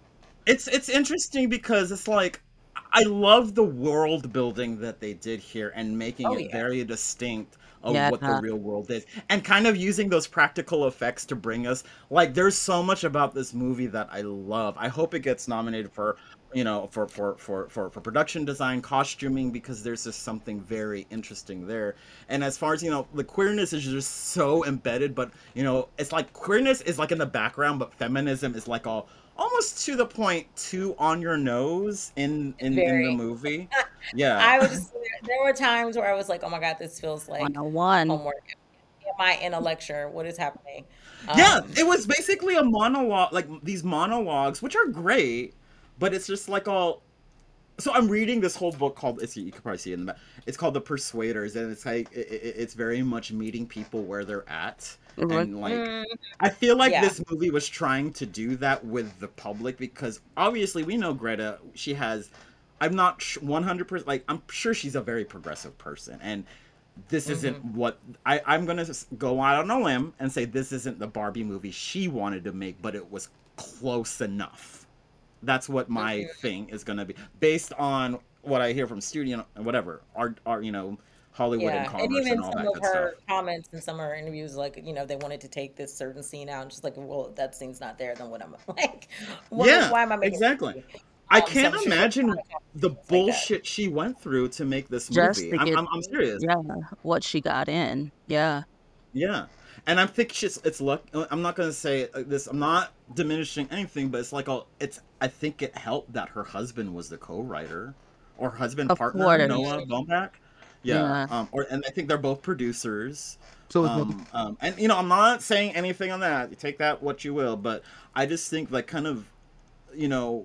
It's it's interesting because it's like I love the world building that they did here and making Oh, it yeah. very distinct of Yeah. what the real world is and kind of using those practical effects to bring us like there's so much about this movie that I love. I hope it gets nominated for you know for for for for, for production design, costuming, because there's just something very interesting there. And as far as you know, the queerness is just so embedded, but you know it's like queerness is like in the background, but feminism is like all almost to the point too on your nose in in, in Very. the movie. Yeah. I was just, there were times where I was like, oh my God, this feels like one oh one. homework. Am I in a lecture? What is happening? Yeah, Um, it was basically a monologue, like these monologues, which are great, but it's just like all. So I'm reading this whole book called, it's, you can probably see it in the back. It's called The Persuaders, and it's like it, it, it's very much meeting people where they're at, and like mm, I feel like yeah. this movie was trying to do that with the public because obviously we know Greta. She has, I'm not one hundred percent like I'm sure she's a very progressive person, and this isn't Mhm. what I I'm gonna just go out on a limb and say this isn't the Barbie movie she wanted to make, but it was close enough. That's what my Mhm. thing is gonna be based on what I hear from studio and whatever art, art, you know, Hollywood and Yeah, commerce and and, even all some that of good her stuff. comments in some of her interviews, like, you know, they wanted to take this certain scene out, and she's like, well, if that scene's not there, then what am I like? What, Yeah, why am I making exactly. this movie? I Um, so can't I'm sure imagine there's a lot of the things like that. bullshit she went through to make this Just movie. to I'm, get, I'm, I'm serious. yeah, what she got in. Yeah. Yeah, and I think she's, it's luck. I'm not gonna say this. I'm not diminishing anything, but it's like a, it's. I think it helped that her husband was the co-writer, or husband Of partner course. Noah Baumbach. Yeah, Yeah. um, or and I think they're both producers. So is Um, um, and you know, I'm not saying anything on that. You take that what you will, but I just think like kind of, you know,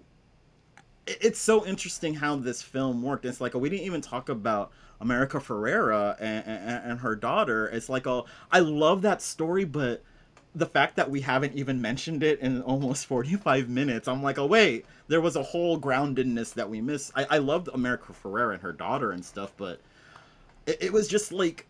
it- it's so interesting how this film worked. It's like, oh, we didn't even talk about America Ferrera and, and, and her daughter. It's like, oh, I love that story, but the fact that we haven't even mentioned it in almost forty-five minutes, I'm like, oh, wait, there was a whole groundedness that we missed. I, I loved America Ferrera and her daughter and stuff, but it, it was just like,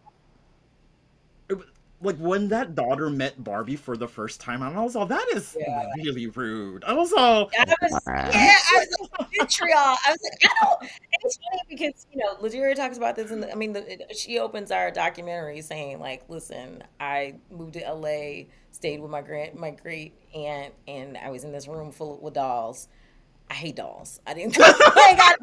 it, was- like when that daughter met Barbie for the first time, and I was all, that is Yeah. really rude. I was all, I was, yeah, I was like, vitriol. I was like, I don't, and it's funny because, you know, Ladera talks about this, and I mean, the, she opens our documentary saying, like, listen, I moved to L A, stayed with my grand, my great aunt, and I was in this room full with dolls. I hate dolls. I didn't, like, I,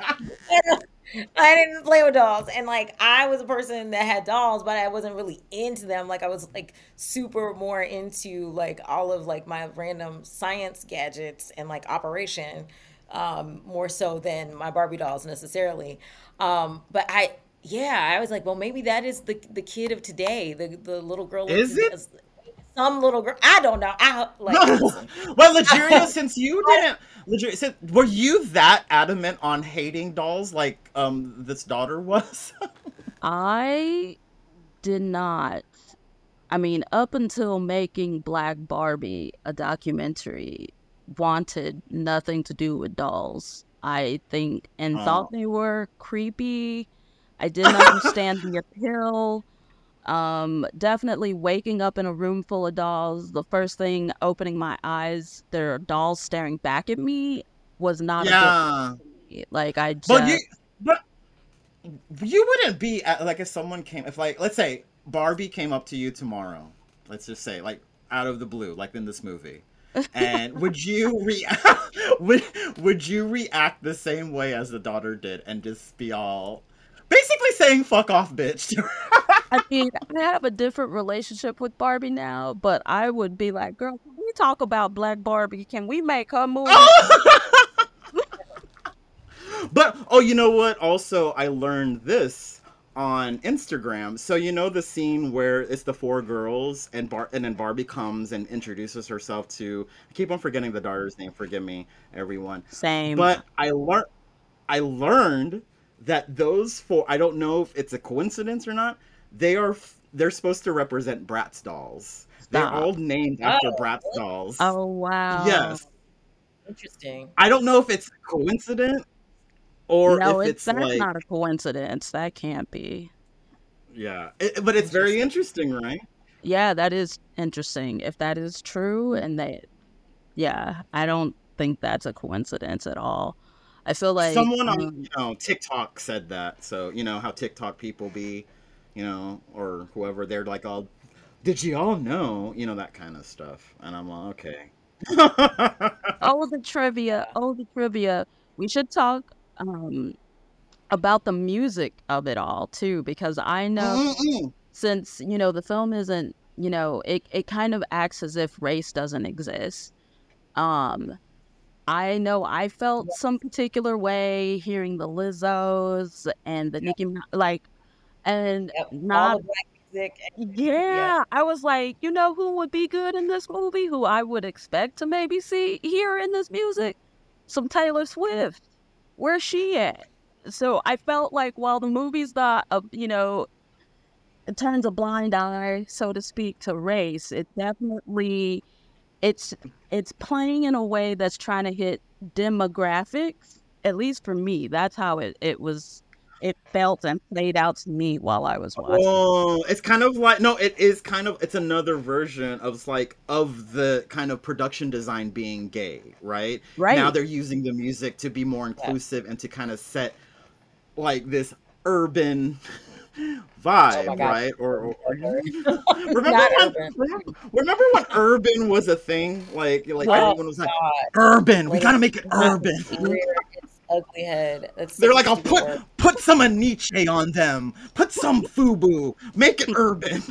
I didn't play with dolls. And, like, I was a person that had dolls, but I wasn't really into them. Like, I was, like, super more into, like, all of, like, my random science gadgets and, like, Operation. Um, more so than my Barbie dolls necessarily. Um, but I, yeah, I was like, well, maybe that is the the kid of today, the the little girl. Is it? Some little girl. I don't know. I like. Well, Lageria, since you didn't, Lageria, since, were you that adamant on hating dolls like um this daughter was? I did not. I mean, up until making Black Barbie a documentary, wanted nothing to do with dolls. I think and Oh. thought they were creepy. I didn't understand the appeal. Um, definitely waking up in a room full of dolls, the first thing opening my eyes, there are dolls staring back at me, was not Yeah. a good thing for me. Like I just But you, but you wouldn't be at, like if someone came, if like let's say Barbie came up to you tomorrow, let's just say like out of the blue, like in this movie, and would you react? would would you react the same way as the daughter did, and just be all basically saying "fuck off, bitch"? to her? I mean, I have a different relationship with Barbie now, but I would be like, girl, can we talk about Black Barbie? Can we make her movie? But oh, you know what? Also, I learned this on Instagram. So you know the scene where it's the four girls and Bar and then Barbie comes and introduces herself to. I keep on forgetting the daughter's name. Forgive me, everyone. Same. But I learned. I learned that those four. I don't know if it's a coincidence or not. They are. They're supposed to represent Bratz dolls. They're Stop. all named after Oh, Bratz really? dolls. Oh wow. Yes. Interesting. I don't know if it's coincident or no, if it's it's that's like not a coincidence. That can't be. yeah, it, but it's very interesting, right? Yeah, that is interesting. If that is true, and they, yeah, I don't think that's a coincidence at all. I feel like Someone on um, you know TikTok said that, so you know how TikTok people be, you know, or whoever they're like all, did you all know, you know that kind of stuff, and I'm like, okay. oh the trivia, oh the trivia. We should talk um about the music of it all too, because I know Mm-mm. since you know the film isn't, you know, it it kind of acts as if race doesn't exist. Um, I know I felt some particular way hearing the Lizzos and the Nicki Minaj, like, and Yep. All not the black music. yeah, I was like, you know who would be good in this movie? Who I would expect to maybe see hear in this music? Some Taylor Swift. Where's she at? So I felt like while the movie's not, a, you know, it turns a blind eye, so to speak, to race, it definitely, it's it's playing in a way that's trying to hit demographics. At least for me, that's how it, it was. It felt and played out to me while I was watching. Oh, it's kind of like no, it is kind of it's another version of like of the kind of production design being gay, right? Right. Now they're using the music to be more inclusive and to kind of set like this urban vibe, Oh my God. right? Or, or, or- remember Not when urban. remember, remember when urban was a thing? Like like Oh, everyone was like God. urban. We Wait, gotta make it it's not urban. Rear its ugly head. That's They're such like, a I'll stupid put word. put some Aniche on them. Put some FUBU. Make it urban.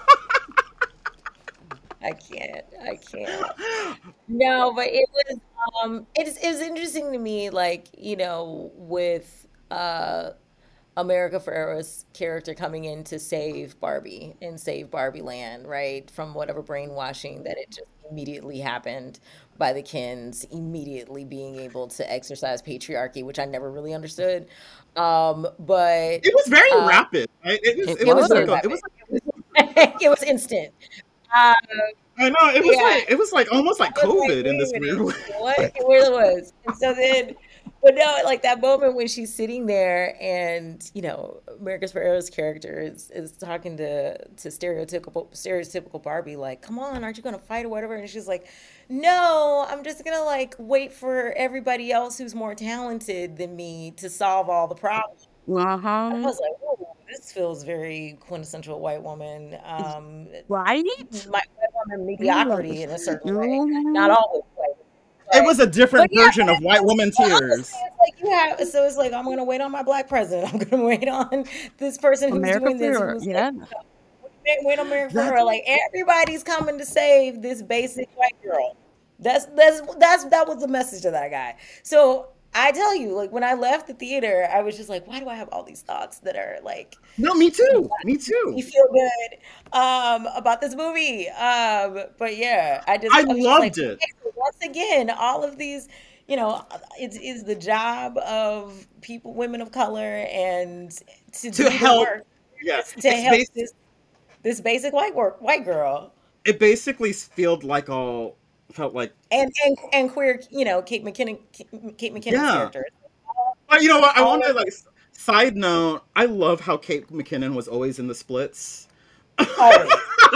I can't. I can't. No, but it was um it's it's interesting to me, like, you know, with uh America Ferrera's character coming in to save Barbie and save Barbie Land, right? From whatever brainwashing that it just immediately happened by the Kens, immediately being able to exercise patriarchy, which I never really understood. Um, but It was very uh, rapid. Right? It was. It It, it was was like very a, it was. rapid. It was instant. Uh, I know. It was Yeah. like it was like almost like I was like, COVID in wait this a weird minute, way. what? It really was. And so then, But no, like that moment when she's sitting there and, you know, America Ferrera's character is, is talking to to stereotypical stereotypical Barbie, like, come on, aren't you gonna fight or whatever? And she's like, no, I'm just gonna like wait for everybody else who's more talented than me to solve all the problems. Uh-huh. I was like, whoa, this feels very quintessential white woman. Um, Right? my white woman mediocrity in a certain way. Not always white. It was a different But yeah, version of white woman well, tears. honestly, it's like you have, so it's like I'm gonna wait on my black president. I'm gonna wait on this person who's America doing this. Ferrera, Who's yeah. like, wait, wait on America That's- Ferrera. Like everybody's coming to save this basic white girl. That's that's that's that was the message that I got. So I tell you, like when I left the theater, I was just like, why do I have all these thoughts that are like No, me too. Me too. you feel good um about this movie? Um, but yeah, I just I was just loved like, it. okay, so once again, all of these, you know, it is the job of people, women of color, and to, To do help- the work Yeah, to it's help bas- this this basic white work white girl. it basically felt like all felt like. And, and and queer, you know, Kate McKinnon, Kate McKinnon's Yeah. character. But you know what? I All want to of like. Side note: I love how Kate McKinnon was always in the splits. Always.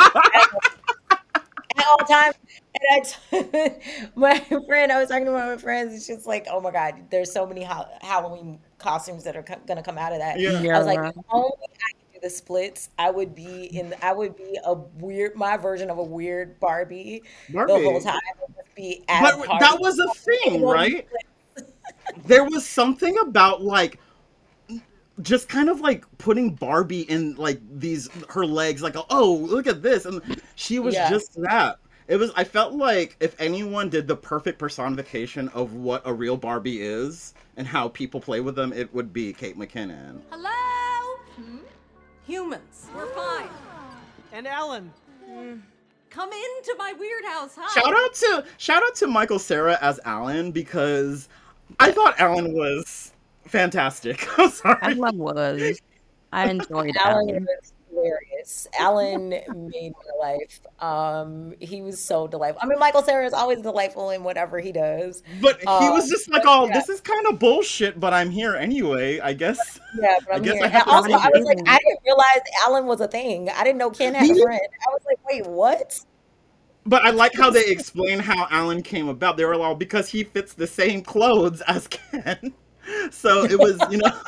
At all times. And I, t- my friend, I was talking to one of my friends, and she's like, oh my God, there's so many ha- Halloween costumes that are co- going to come out of that. Yeah. I was like, Yeah. if only I could do the splits, I would be in, I would be a weird, my version of a weird Barbie, Barbie. the whole time. It would be at But a party. that was a thing, right? There was something about like just kind of like putting Barbie in like these her legs, like oh look at this, and she was Yeah. just that. It was. I felt like if anyone did the perfect personification of what a real Barbie is and how people play with them, it would be Kate McKinnon. Hello? Humans. We're fine. And Ellen. Come into my weird house. Hi. Shout out to shout out to Michael Cera as Alan because I thought Alan was fantastic. I'm sorry. Alan was. I enjoyed Alan Alan. was hilarious. Alan made my life. Um, he was so delightful. I mean, Michael Cera is always delightful in whatever he does. But he Um, was just like, but "Oh, yeah. this is kind of bullshit," but I'm here anyway. I guess. Yeah, but I I'm guess here. I And have to also, say I was like, it. I didn't realize Alan was a thing. I didn't know Ken had Me a neither. friend. I was like, wait, what? But I like how they explain how Alan came about. They were all because he fits the same clothes as Ken. So it was, you know.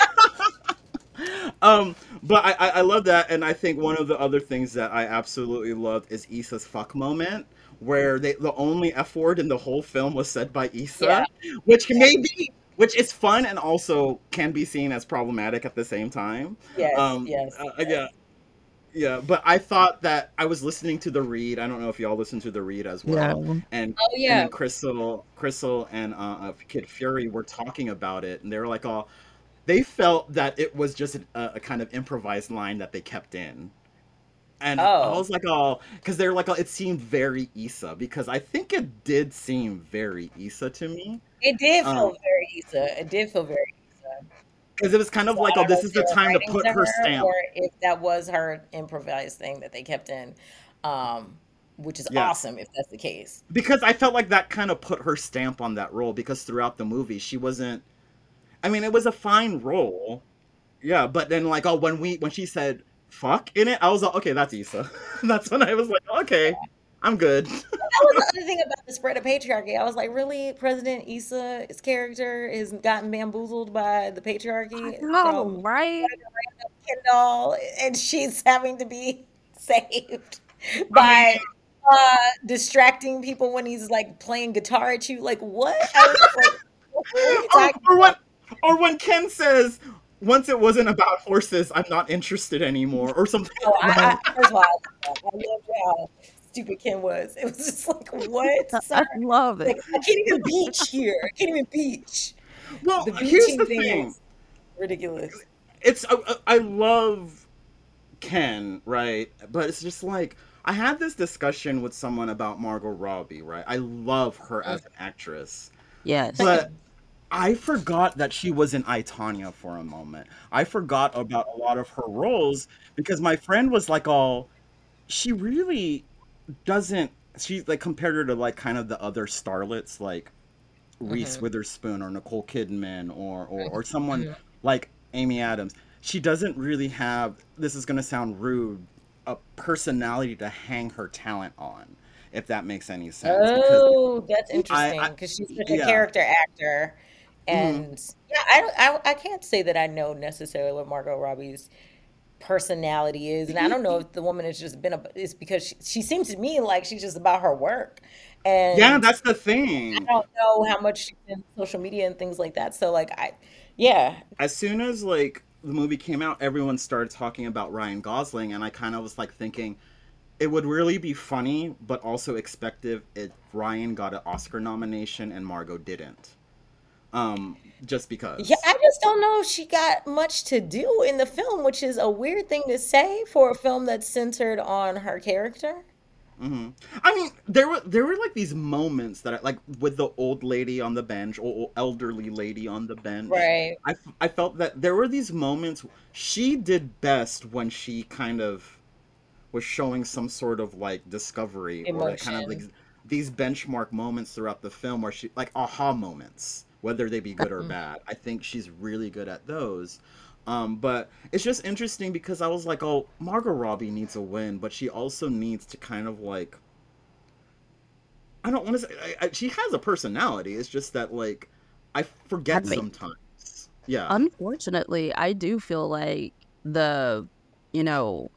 um, but I, I I love that, and I think one of the other things that I absolutely loved is Issa's fuck moment, where they the only F word in the whole film was said by Issa, which may be, which is fun and also can be seen as problematic at the same time. Yes, Um, yes. uh, yeah. Yeah, but I thought that I was listening to the read. I don't know if y'all listen to the read as well. Yeah. And Oh, yeah. and then Crystal, Crystal, and uh, uh, Kid Fury were talking about it, and they were like, "Oh, they felt that it was just a, a kind of improvised line that they kept in." And I Oh. was like, "Oh," because they're like, oh, "It seemed very Issa," because I think it did seem very Issa to me, It did feel Um, very Issa. It did feel very Issa. because it was kind of So like, I "Oh, don't know this if is the they were time to writing put to her stamp." or if that was her improvised thing that they kept in, um, which is Yeah. awesome if that's the case. Because I felt like that kind of put her stamp on that role, because throughout the movie she wasn't, I mean, it was a fine role, yeah, but then like, oh, when we when she said fuck in it, I was like, okay, that's Issa. That's when I was like, okay, I'm good. That was the other thing about the spread of patriarchy. I was like, really, President Issa's character is gotten bamboozled by the patriarchy No, from right? Ken doll, and she's having to be saved by uh, distracting people when he's like playing guitar at you. Like, what? I was just like, what are you or, talking or about? when or when Ken says, once it wasn't about horses, I'm not interested anymore, or something. Oh, I, I, first of all, I loved how stupid Ken was. It was just like, what? I Sir? love Like, it. I can't even beach here. I can't even beach. Well, The here's beaching the thing thing. is ridiculous. It's I, I love Ken, right? But it's just like I had this discussion with someone about Margot Robbie, right? I love her as an actress, Yes. but I forgot that she was in I, Tonya for a moment. I forgot about a lot of her roles because my friend was like, "Oh, she really doesn't." She's like compared her to like kind of the other starlets, like Reese Mhm. Witherspoon or Nicole Kidman or or, or someone Mhm. like Amy Adams. She doesn't really have, this is going to sound rude, a personality to hang her talent on, if that makes any sense. Because Oh, that's I, interesting I because she's such a yeah. character actor, hmm and yeah, I don't, I, I can't say that I know necessarily what Margot Robbie's personality is, and I don't know if the woman has just been a. It's because she, she seems to me like she's just about her work, Yeah, and that's the I thing. don't know how much she's in social media and things like that. So like I, yeah, As soon as like the movie came out, everyone started talking about Ryan Gosling, and I kind of was like thinking it would really be funny, but also expected if Ryan got an Oscar nomination and Margot didn't. Um, just yeah, because. I just don't know if she got much to do in the film, which is a weird thing to say for a film that's centered on her character. hmm I mean, there were there were like these moments that I, like with the old lady on the bench, or elderly lady on the bench. Right. I, f- I felt that there were these moments she did best when she kind of was showing some sort of like discovery or like kind of like Emotion. these benchmark moments throughout the film where she like aha moments, whether they be good or Mm. bad. I think she's really good at those. Um, but it's just interesting because I was like, oh, Margot Robbie needs a win, but she also needs to kind of like, I don't want to say, I, I, she has a personality. It's just that like, I I forget mean, sometimes. Yeah. unfortunately, I do feel like the, you know,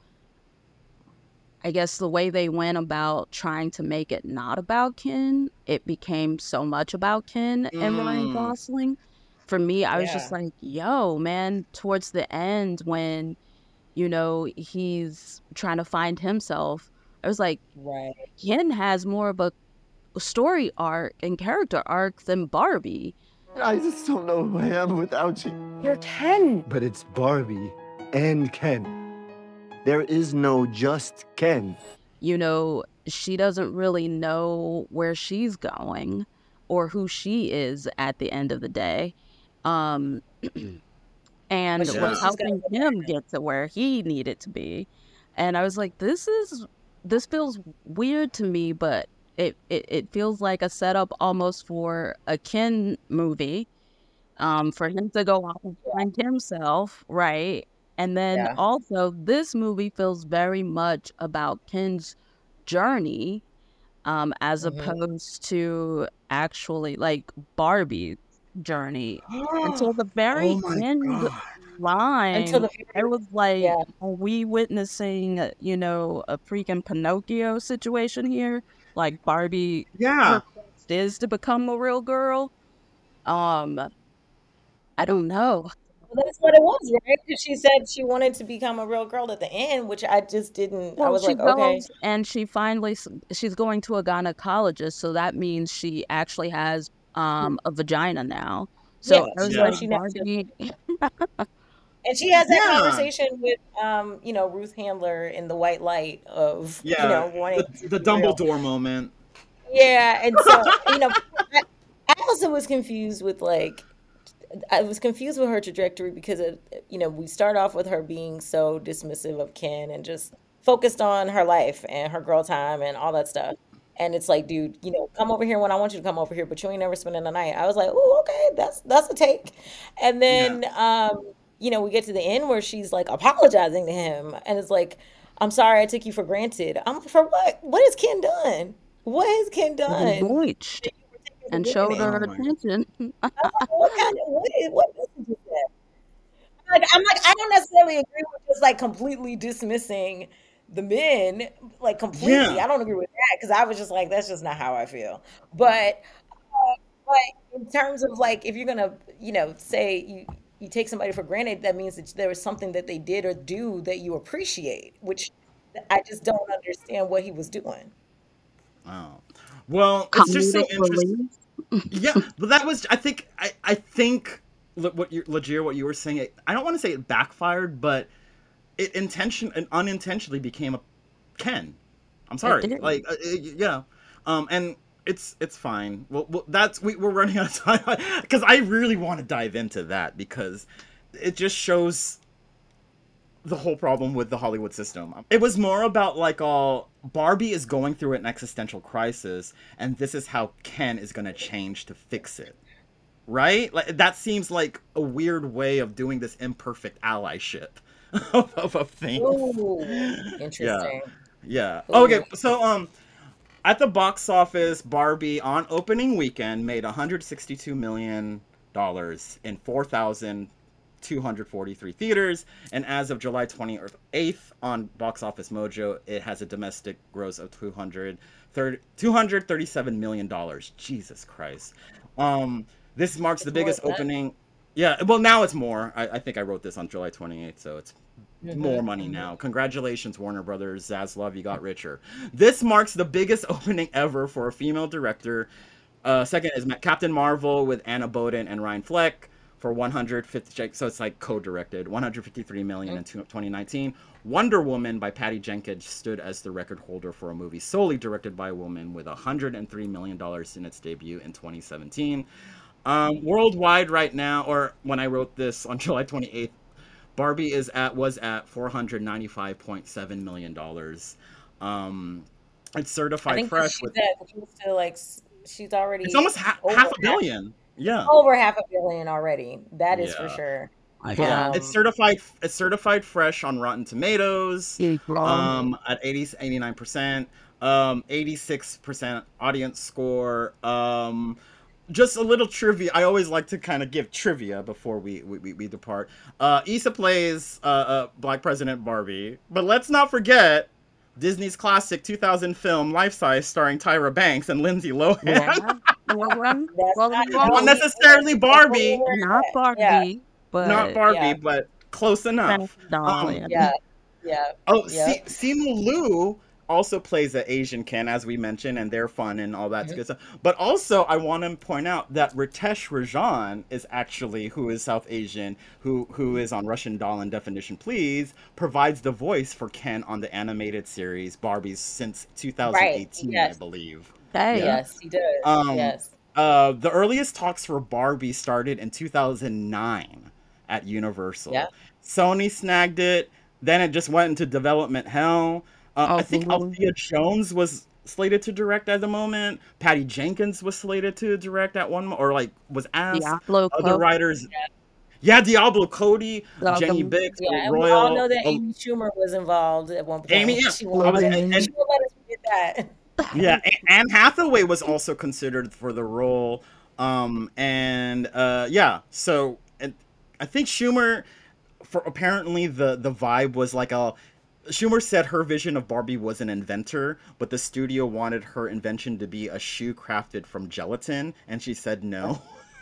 I guess the way they went about trying to make it not about Ken, it became so much about Ken and Ryan Mm, Gosling. For me, I was just Yeah. like, yo, man, towards the end when, you know, he's trying to find himself, I was like, Right. Ken has more of a story arc and character arc than Barbie. I just don't know who I am without you. You're Ken. But it's Barbie and Ken. There is no just Ken. You know, she doesn't really know where she's going or who she is at the end of the day. Um, But and she yeah. was knows she's gonna helping go him back. get to where he needed to be. And I was like, this is this feels weird to me, but it, it, it feels like a setup almost for a Ken movie, um, for him to go out and find himself, right? And then Yeah. also this movie feels very much about Ken's journey, um, as hmm opposed to actually like Barbie's journey. Until the very Oh my end god. Until line, the I very, was like, yeah. are we witnessing, uh, you know, a freaking Pinocchio situation here? Like Barbie, her Yeah. quest is to become a real girl. Um, I don't know. Well, that's what it was, right? Because she said she wanted to become a real girl at the end, which I just didn't. I Well, was she like, okay, goes and she finally s- she's going to a gynecologist, so that means she actually has um a vagina now. yeah. So I was So Yeah. like, she knows, Barbie, and she has that Yeah. conversation with, um, you know, Ruth Handler in the white light of, you Yeah. know, wanting The to the be real. Dumbledore moment. Yeah, and so you know, I, I also was confused with like I was confused with her trajectory because it, you know, we start off with her being so dismissive of Ken and just focused on her life and her girl time and all that stuff. And it's like, dude, you know, come over here when I want you to come over here, but you ain't never spending the night. I was like, oh, okay, that's that's a take. And Yeah. then, um, you know, we get to the end where she's like apologizing to him, and it's like, I'm sorry, I took you for granted. I'm like, for what? What has Ken done? What has Ken done bleached that you were taken for and showed granted? her Oh my. attention. I was like, what kind of what is what message is that? Like, I'm like, I don't necessarily agree with just like completely dismissing the men, like completely. Yeah. I don't agree with that because I was just like, that's just not how I feel. But, uh, but in terms of like, if you're gonna, you know, say you you take somebody for granted, that means that there was something that they did or do that you appreciate, which I just don't understand what he was doing. Oh. Well, it's just so Comedic interesting. relief. Yeah, but that was I think I I think li- what you Legere, what you were saying, it, I don't want to say it backfired, but it intention and unintentionally became a Ken. I'm It sorry. did. Like uh, uh, yeah. Um and it's it's fine. Well, well that's we, we're running out of time because I really want to dive into that because it just shows the whole problem with the Hollywood system. It was more about like all Barbie is going through an existential crisis, and this is how Ken is going to change to fix it. Right? Like that seems like a weird way of doing this imperfect allyship of, of, of things. Ooh, interesting. Yeah. yeah. Ooh. Okay, so um at the box office, Barbie on opening weekend made one hundred sixty-two million dollars in four thousand two hundred forty-three theaters, and as of July twenty-eighth on Box Office Mojo, it has a domestic gross of two hundred thirty-seven million dollars. Jesus Christ. Um, this marks It's the biggest more than opening. Yeah, well, now it's more. I, I think I wrote this on July twenty-eighth, so it's Mm-hmm. more money now. Congratulations, Warner Brothers. Zaslav, you got richer. This marks the biggest opening ever for a female director. Uh, second is Captain Marvel with Anna Boden and Ryan Fleck for one hundred fifty, so it's like co-directed, one hundred fifty-three million dollars in twenty nineteen. Wonder Woman by Patty Jenkins stood as the record holder for a movie solely directed by a woman with one hundred three million dollars in its debut in twenty seventeen. Um, worldwide right now, or when I wrote this on July twenty-eighth, Barbie is at was at four hundred ninety-five point seven million dollars. Um, it's certified I think fresh she's with at close to like s- she's already. it's almost ha- over half a billion. Yeah. Over half a billion already. That is for Yeah. sure. Yeah. It's certified. It's certified fresh on Rotten Tomatoes. Yeah, wrong. Um, at eighty, eighty-nine percent. Um, eighty-six percent audience score. Um, just a little trivia. I always like to kind of give trivia before we we, we, we depart. Uh, Issa plays uh, uh, Black President Barbie, but let's not forget Disney's classic two thousand film Life Size, starring Tyra Banks and Lindsay Lohan. Yeah. Well, well, well, not- well, Not necessarily Barbie. not Barbie, Yeah. but Not Barbie, yeah. but close enough. Darling. Yeah. Yeah. Oh, Yep. Si- Simu Liu also plays an Asian Ken, as we mentioned, and they're fun and all that Mhm. good stuff. But also, I want to point out that Ritesh Rajan is actually, who is South Asian, who who is on Russian Doll and Definition Please, provides the voice for Ken on the animated series Barbies since two thousand eighteen, yes. I believe. Hey. Yeah. Yes, he does. Um, yes. Uh, the earliest talks for Barbie started in two thousand nine at Universal. Yeah. Sony snagged it. Then it just went into development hell. Uh, Oh, I think really? Althea Jones was slated to direct at the moment. Patty Jenkins was slated to direct at one, mo- or like was asked. Diablo Other Cody. writers. Yeah, Diablo Cody, Diablo- Jenny Bix, Yeah, and we Royal. all know that oh, Amy Schumer was involved at one point. Amy, yeah. She I won't was- let, and- and- she won't let us forget that. yeah, A- Anne Hathaway was also considered for the role. Um, and uh, yeah, so and I think Schumer, for apparently the the vibe was like a. Schumer said her vision of Barbie was an inventor, but the studio wanted her invention to be a shoe crafted from gelatin, and she said no.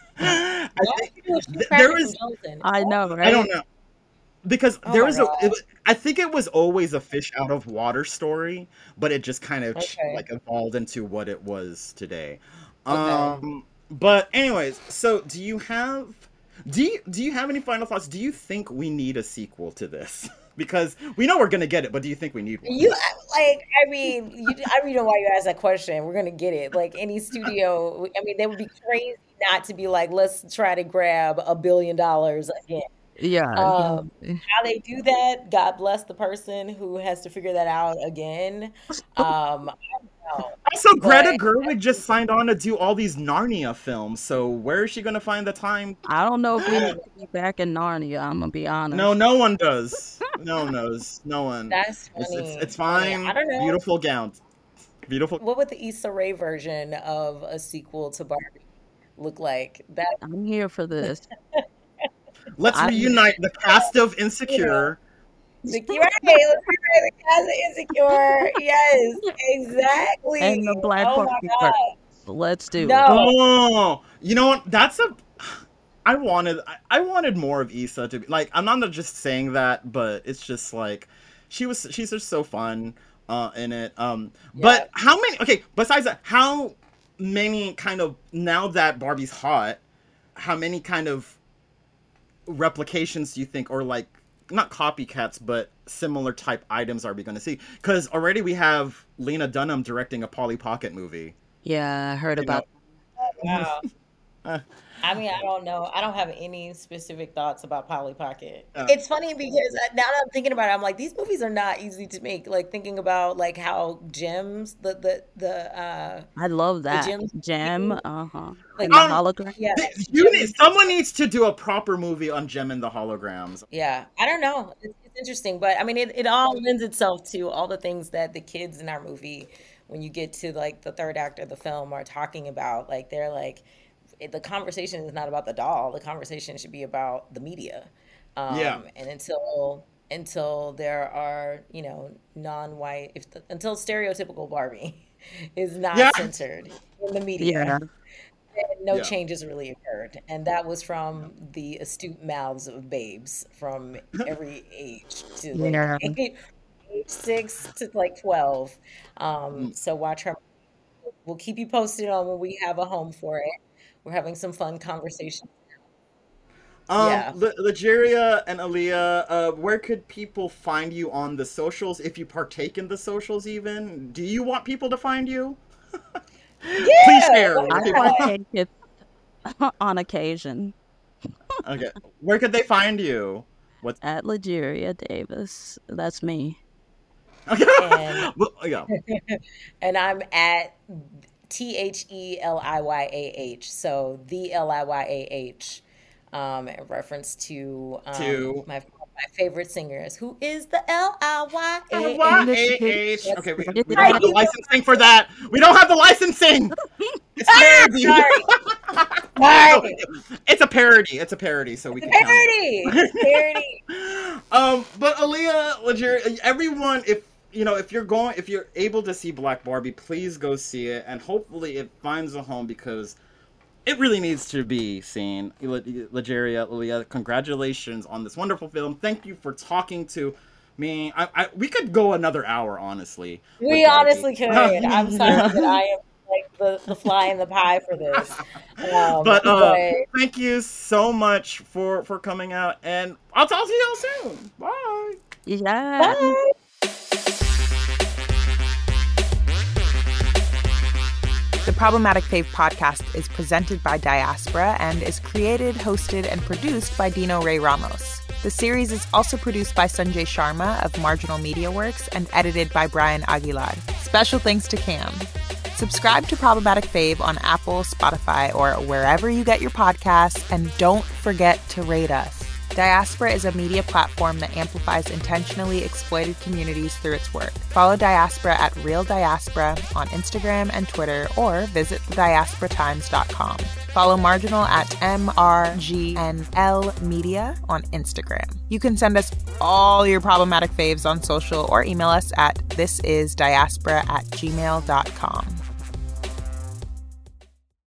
I think th- there is, I know, right? I don't know, because Oh there my was a. God. It, was- I think it was always a fish out of water story, but it just kind of ch- Okay. like evolved into what it was today. Okay. Um, but anyways, so do you have? Do you do you have any final thoughts? Do you think we need a sequel to this? Because we know we're gonna get it, but do you think we need one? You like, I mean, you, I don't even know why you asked that question. We're gonna get it. Like any studio, I mean, they would be crazy not to be like, let's try to grab a billion dollars again. Yeah. Um, how they do that, God bless the person who has to figure that out again. Um, I don't know. Also, Greta But- Gerwig just signed on to do all these Narnia films, so where is she gonna find the time? I don't know if we need to be back in Narnia. I'm gonna be honest. No, no one does. No one knows. No one. That's It's, funny. it's, it's fine. I don't know. Beautiful gown. Beautiful. What would the Issa Rae version of a sequel to Barbie look like? That I'm here for this. Let's I- reunite the cast of Insecure. You're right. Let's rewrite the cast of Insecure. Yes, exactly. And the Black Oh my Barbie God. first. Let's do No. it. Oh, you know what? That's a. I wanted. I, I wanted more of Issa to be like. I'm not just saying that, but it's just like she was. She's just so fun uh, in it. Um, but how many? Okay. Besides that, how many kind of now that Barbie's hot? How many kind of replications do you think, or like not copycats, but similar type items are we going to see? Because already we have Lena Dunham directing a Polly Pocket movie. Yeah, I heard You about. Wow. Uh, I mean, I don't know. I don't have any specific thoughts about Polly Pocket. Uh, It's funny because now that I'm thinking about it, I'm like, these movies are not easy to make. Like thinking about like how Gems, the the the uh, I love that Gems- Gem. Uh huh. Like, And the Um, hologram. yeah, you need, someone needs to do a proper movie on Gem and the Holograms. yeah. I don't know. It's, it's interesting, but I mean, it, it all lends itself to all the things that the kids in our movie, when you get to like the third act of the film, are talking about. Like they're like, it, the conversation is not about the doll. The conversation should be about the media. Um, Yeah. And until until there are, you know, non-white, if the, until stereotypical Barbie is not Yeah. censored in the media, Yeah. then no Yeah. changes really occurred. And that was from the astute mouths of babes from every age to like Yeah. age, age six to like twelve. Um, Mm. so watch her. We'll keep you posted on when we have a home for it. We're having some fun conversations. Um, Yeah. L- Legeria and Aaliyah, uh, where could people find you on the socials, if you partake in the socials even? Do you want people to find you? Please share. why with I people. not? partake it on occasion Okay. Where could they find you? What's at Legeria Davis. That's me. okay? And Well, yeah. and I'm at T H E L I Y A H. So the L I Y A H, um, in reference to um, To- my my favorite singers, who is the L I Y A Y H. A H. Okay, we, Yes. we don't have the licensing for that. We don't have the licensing. It's parody. Sorry. Sorry. It's a parody. It's a parody, so we It's a can count it. parody. Parody. Um, but Aaliyah, Legeria, everyone, if you know, if you're going, if you're able to see Black Barbie, please go see it, and hopefully it finds a home because it really needs to be seen. Le- Legeria, Aaliyah, congratulations on this wonderful film. Thank you for talking to me. I, I we could go another hour, honestly. We with Barbie. honestly could. I'm sorry that I am like the, the fly in the pie for this. Um, But, uh, but thank you so much for for coming out, and I'll talk to y'all soon. Bye. Yeah. bye. The Problematic Fave podcast is presented by Diaspora and is created, hosted, and produced by Dino Ray Ramos. The series is also produced by Sanjay Sharma of Marginal Media Works and edited by Brian Aguilar. Special thanks to Cam. Subscribe to Problematic Fave on Apple, Spotify, or wherever you get your podcasts, and don't forget to rate us. Diaspora is a media platform that amplifies intentionally exploited communities through its work. Follow Diaspora at Real Diaspora on Instagram and Twitter, or visit the diaspora times dot com. Follow Marginal at M R G N L Media on Instagram. You can send us all your problematic faves on social or email us at thisisdiaspora at gmail dot com.